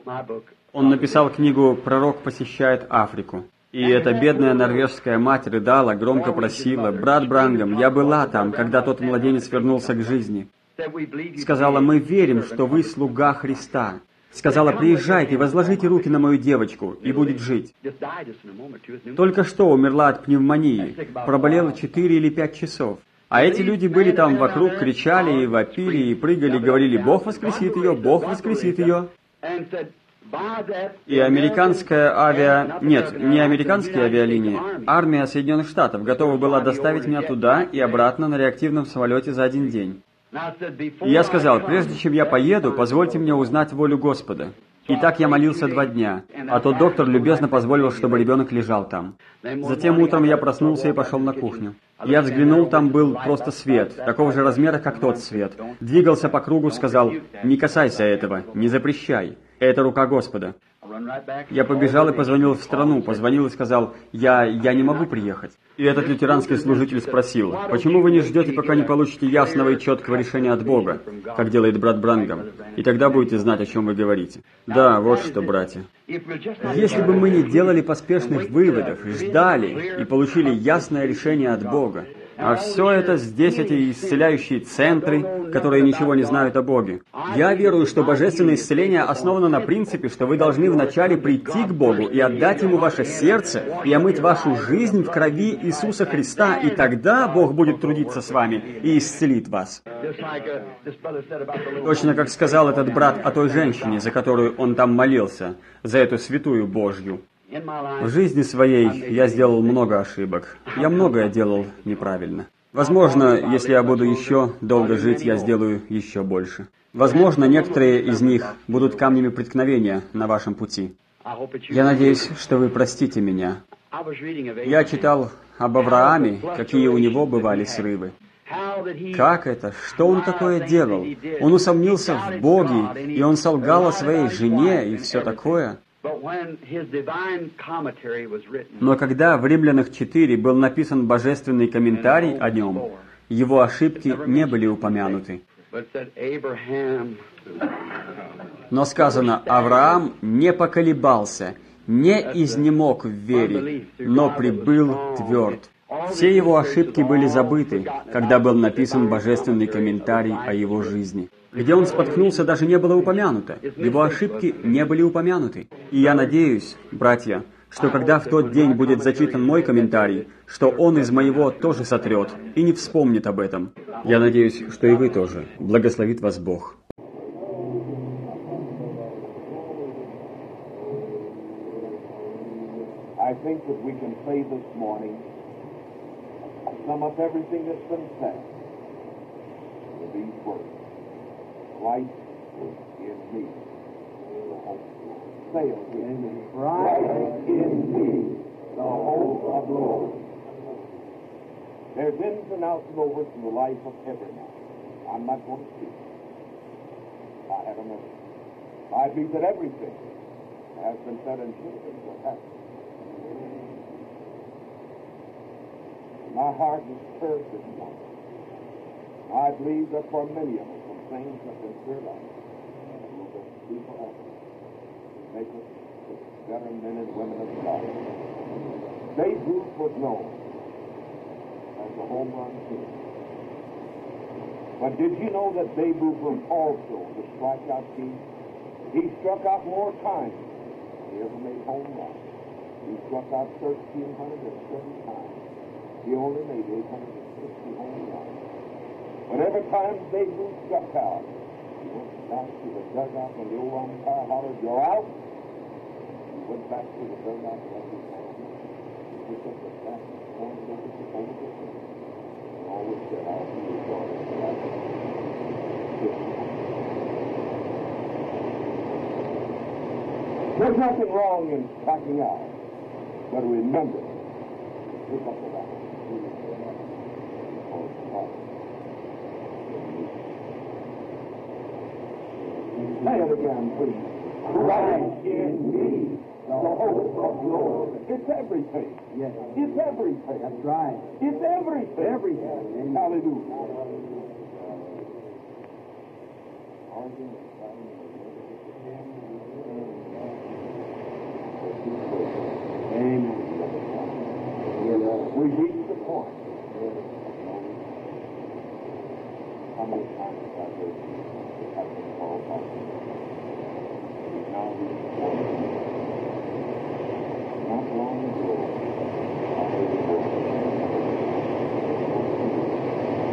[SPEAKER 1] Он написал книгу «Пророк посещает Африку». И эта бедная норвежская мать рыдала, громко просила: брат Брангам, я была там, когда тот младенец вернулся к жизни. Сказала: мы верим, что вы слуга Христа. Сказала: приезжайте, возложите руки на мою девочку, и будет жить. Только что умерла от пневмонии, проболела 4 или 5 часов. А эти люди были там вокруг, кричали и вопили, и прыгали, и говорили: «Бог воскресит ее! Бог воскресит ее!» И американская Нет, не американские авиалинии, армия Соединенных Штатов готова была доставить меня туда и обратно на реактивном самолете за один день. И я сказал: прежде чем я поеду, позвольте мне узнать волю Господа. И так я молился 2 дня, а тот доктор любезно позволил, чтобы ребенок лежал там. Затем утром я проснулся и пошел на кухню. Я взглянул, там был просто свет, такого же размера, как тот свет. Двигался по кругу, сказал: «Не касайся этого, не запрещай. Это рука Господа». Я побежал и позвонил в страну, позвонил и сказал: я не могу приехать. И этот лютеранский служитель спросил: «Почему вы не ждете, пока не получите ясного и четкого решения от Бога, как делает брат Бранхам, и тогда будете знать, о чем вы говорите?» Да, вот что, братья. Если бы мы не делали поспешных выводов, ждали и получили ясное решение от Бога, а все это здесь, эти исцеляющие центры, которые ничего не знают о Боге. Я верую, что божественное исцеление основано на принципе, что вы должны вначале прийти к Богу и отдать Ему ваше сердце, и омыть вашу жизнь в крови Иисуса Христа, и тогда Бог будет трудиться с вами и исцелит вас. Точно как сказал этот брат о той женщине, за которую он там молился, за эту святую Божью. В жизни своей я сделал много ошибок. Я многое делал неправильно. Возможно, если я буду еще долго жить, я сделаю еще больше. Возможно, некоторые из них будут камнями преткновения на вашем пути. Я надеюсь, что вы простите меня. Я читал об Аврааме, какие у него бывали срывы. Как это? Что он такое делал? Он усомнился в Боге, и он солгал о своей жене, и все такое. Но когда в Римлянах 4 был написан божественный комментарий о нем, его ошибки не были упомянуты. Но сказано: «Авраам не поколебался, не изнемог в вере, но пребыл тверд». Все его ошибки были забыты, когда был написан божественный комментарий о его жизни. Где он споткнулся, даже не было упомянуто. Его ошибки не были упомянуты. И я надеюсь, братья, что когда в тот день будет зачитан мой комментарий, что он из моего тоже сотрет и не вспомнит об этом. Я надеюсь, что и вы тоже. Благословит вас Бог.
[SPEAKER 2] Sum up everything that's been said with these words. Life in me. Say it in me. Life in me, the hope of glory. There's ins and outs and overs in the life of every man. I'm not going to speak. I have a message. I believe that everything has been said and should have been what happened. My heart is stirred this morning. I believe that for many of us, some things have been stirred up. Will just be forever. Make us better men and women of God. Babe Ruth was known as the home run king. But did you know that Babe Ruth was also the strikeout king? He struck out more times than he ever made home runs. He struck out 1,330 times. He only made 860 home runs. But every time Babe Ruth struck out, he went back to the dugout when the old umpire hollered, "You're out." He went back to the dugout and let his hand. He picked up the bat and pointed over the field. And always said, "I'll be your daughter." There's nothing wrong in striking out, but remember, pick up the bat. Say it again, please. Christ in me, the hope of glory. It's everything. Yes. It's everything. That's right. It's everything. Everything. Hallelujah. Amen. We reach the point. How many times have I heard you have been called back? We now reach the point. Not long ago, I heard the voice.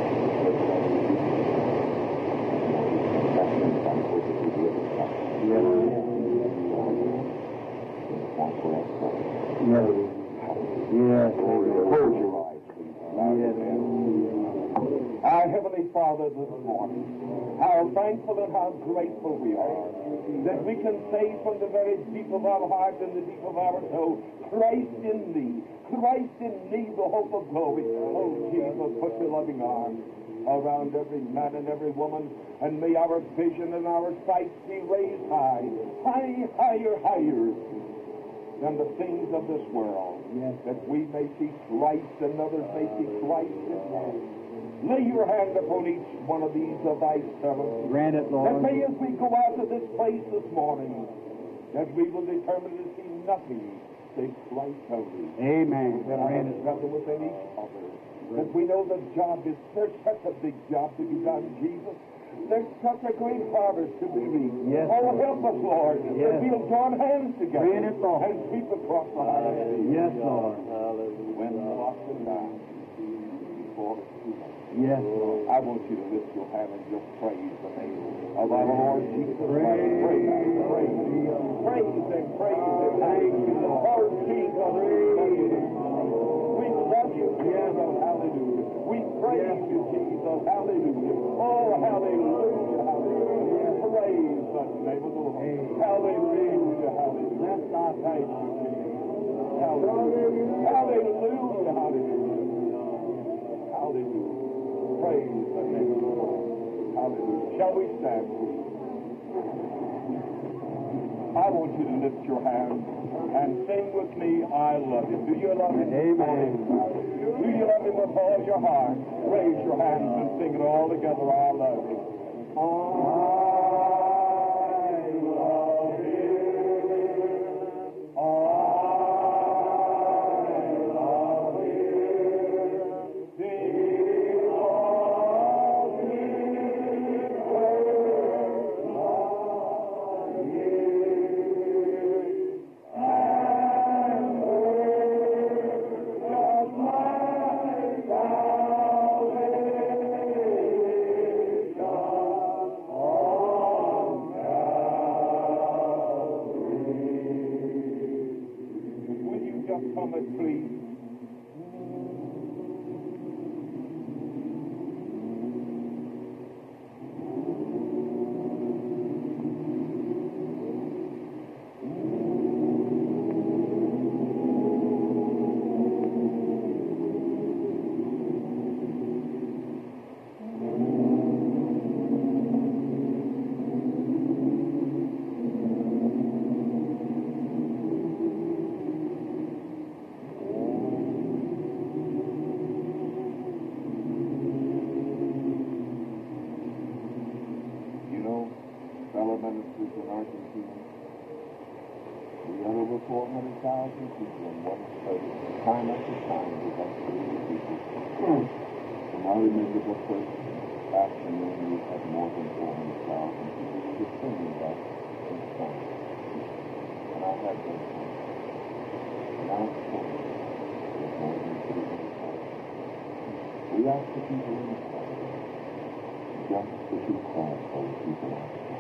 [SPEAKER 3] Yes. Yes.
[SPEAKER 2] Close your eyes, please.
[SPEAKER 3] Yes.
[SPEAKER 2] Our Heavenly Father, this morning, how thankful and how grateful we are that we can say from the very deep of our heart and the deep of our soul, Christ in thee, the hope of glory. Oh, Jesus, put your loving arms around every man and every woman, and may our vision and our sight be raised high, higher than the things of this world, that we may see Christ and others may see Christ in us. Lay your hand upon each one of these of thy servants.
[SPEAKER 3] Grant it, Lord.
[SPEAKER 2] That may, as we go out of this place this morning, that we will determine to see nothing save Christ only.
[SPEAKER 3] Amen.
[SPEAKER 2] That our brother within each other. That we know the job is, there's such a big job to be done, Jesus. There's such a great harvest to be reaped.
[SPEAKER 3] Yes,
[SPEAKER 2] oh,
[SPEAKER 3] Lord.
[SPEAKER 2] help us, Lord,
[SPEAKER 3] Yes.
[SPEAKER 2] that we'll join hands together
[SPEAKER 3] Grant it, Lord.
[SPEAKER 2] and sweep across the heart of the
[SPEAKER 3] Yes, Lord.
[SPEAKER 2] when lost and down before it's too late.
[SPEAKER 3] Yes, Lord.
[SPEAKER 2] I want you to lift your hand and just praise the name of our Lord Jesus Christ.
[SPEAKER 3] Praise.
[SPEAKER 2] Praise Him. Thank you, Lord. Oh, Jesus, we love you, Jesus. Hallelujah. We praise you, Jesus. Hallelujah. Oh, hallelujah. Hallelujah. Praise the name of the Lord. Hallelujah. Hallelujah. Thank you, Jesus. Hallelujah. Hallelujah. Hallelujah. Hallelujah. Praise the name of the Lord. Hallelujah. Shall we stand, please? I want you to lift your hand and sing with me, I love you. Do you love him?
[SPEAKER 3] Amen.
[SPEAKER 2] Do you love him with all your heart? Raise your hands and sing it all together, I love you. I love you. Come, please. Fellow ministers in Argentina, we had over 400,000 people in one place, time after time, we got to people. And I remember the first afternoon we had more than 400,000 people just singing that in song. And I had those songs. And I was told there's more than 300,000. We asked the people in the crowd just to keep quiet for the people outside.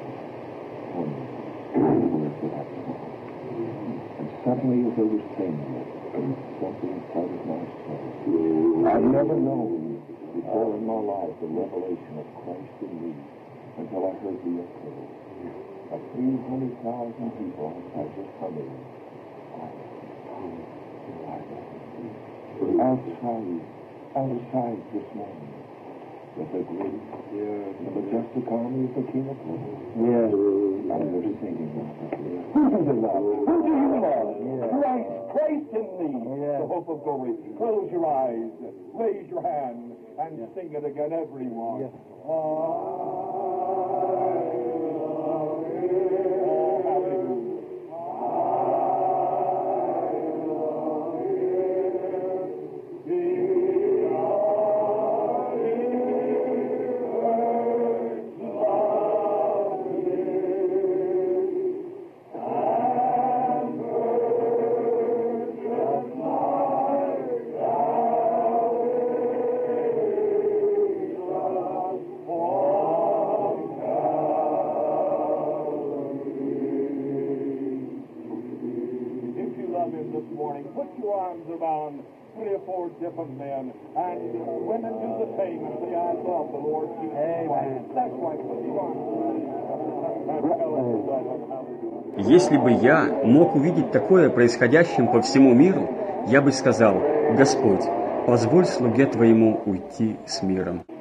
[SPEAKER 2] And suddenly, as I was singing it, something flooded my soul. I'd never known before in my life the revelation of Christ in me until I heard the echo of 300,000 people outside just humming. Outside this morning, with the great, the majestic army of the King of Glory.
[SPEAKER 3] Yes.
[SPEAKER 2] And they're singing now. Who do you love? Who do you love? Christ in me, the hope of glory. Close your eyes, raise your hand, and sing it again, everyone.
[SPEAKER 3] Yes.
[SPEAKER 2] this morning. Put your arms around 3 or 4 different men, and women do the same and say, I love the Lord Jesus Christ. That's why put your arms around.
[SPEAKER 1] Если бы я мог увидеть такое происходящим по всему миру, я бы сказал: Господь, позволь слуге Твоему уйти с миром.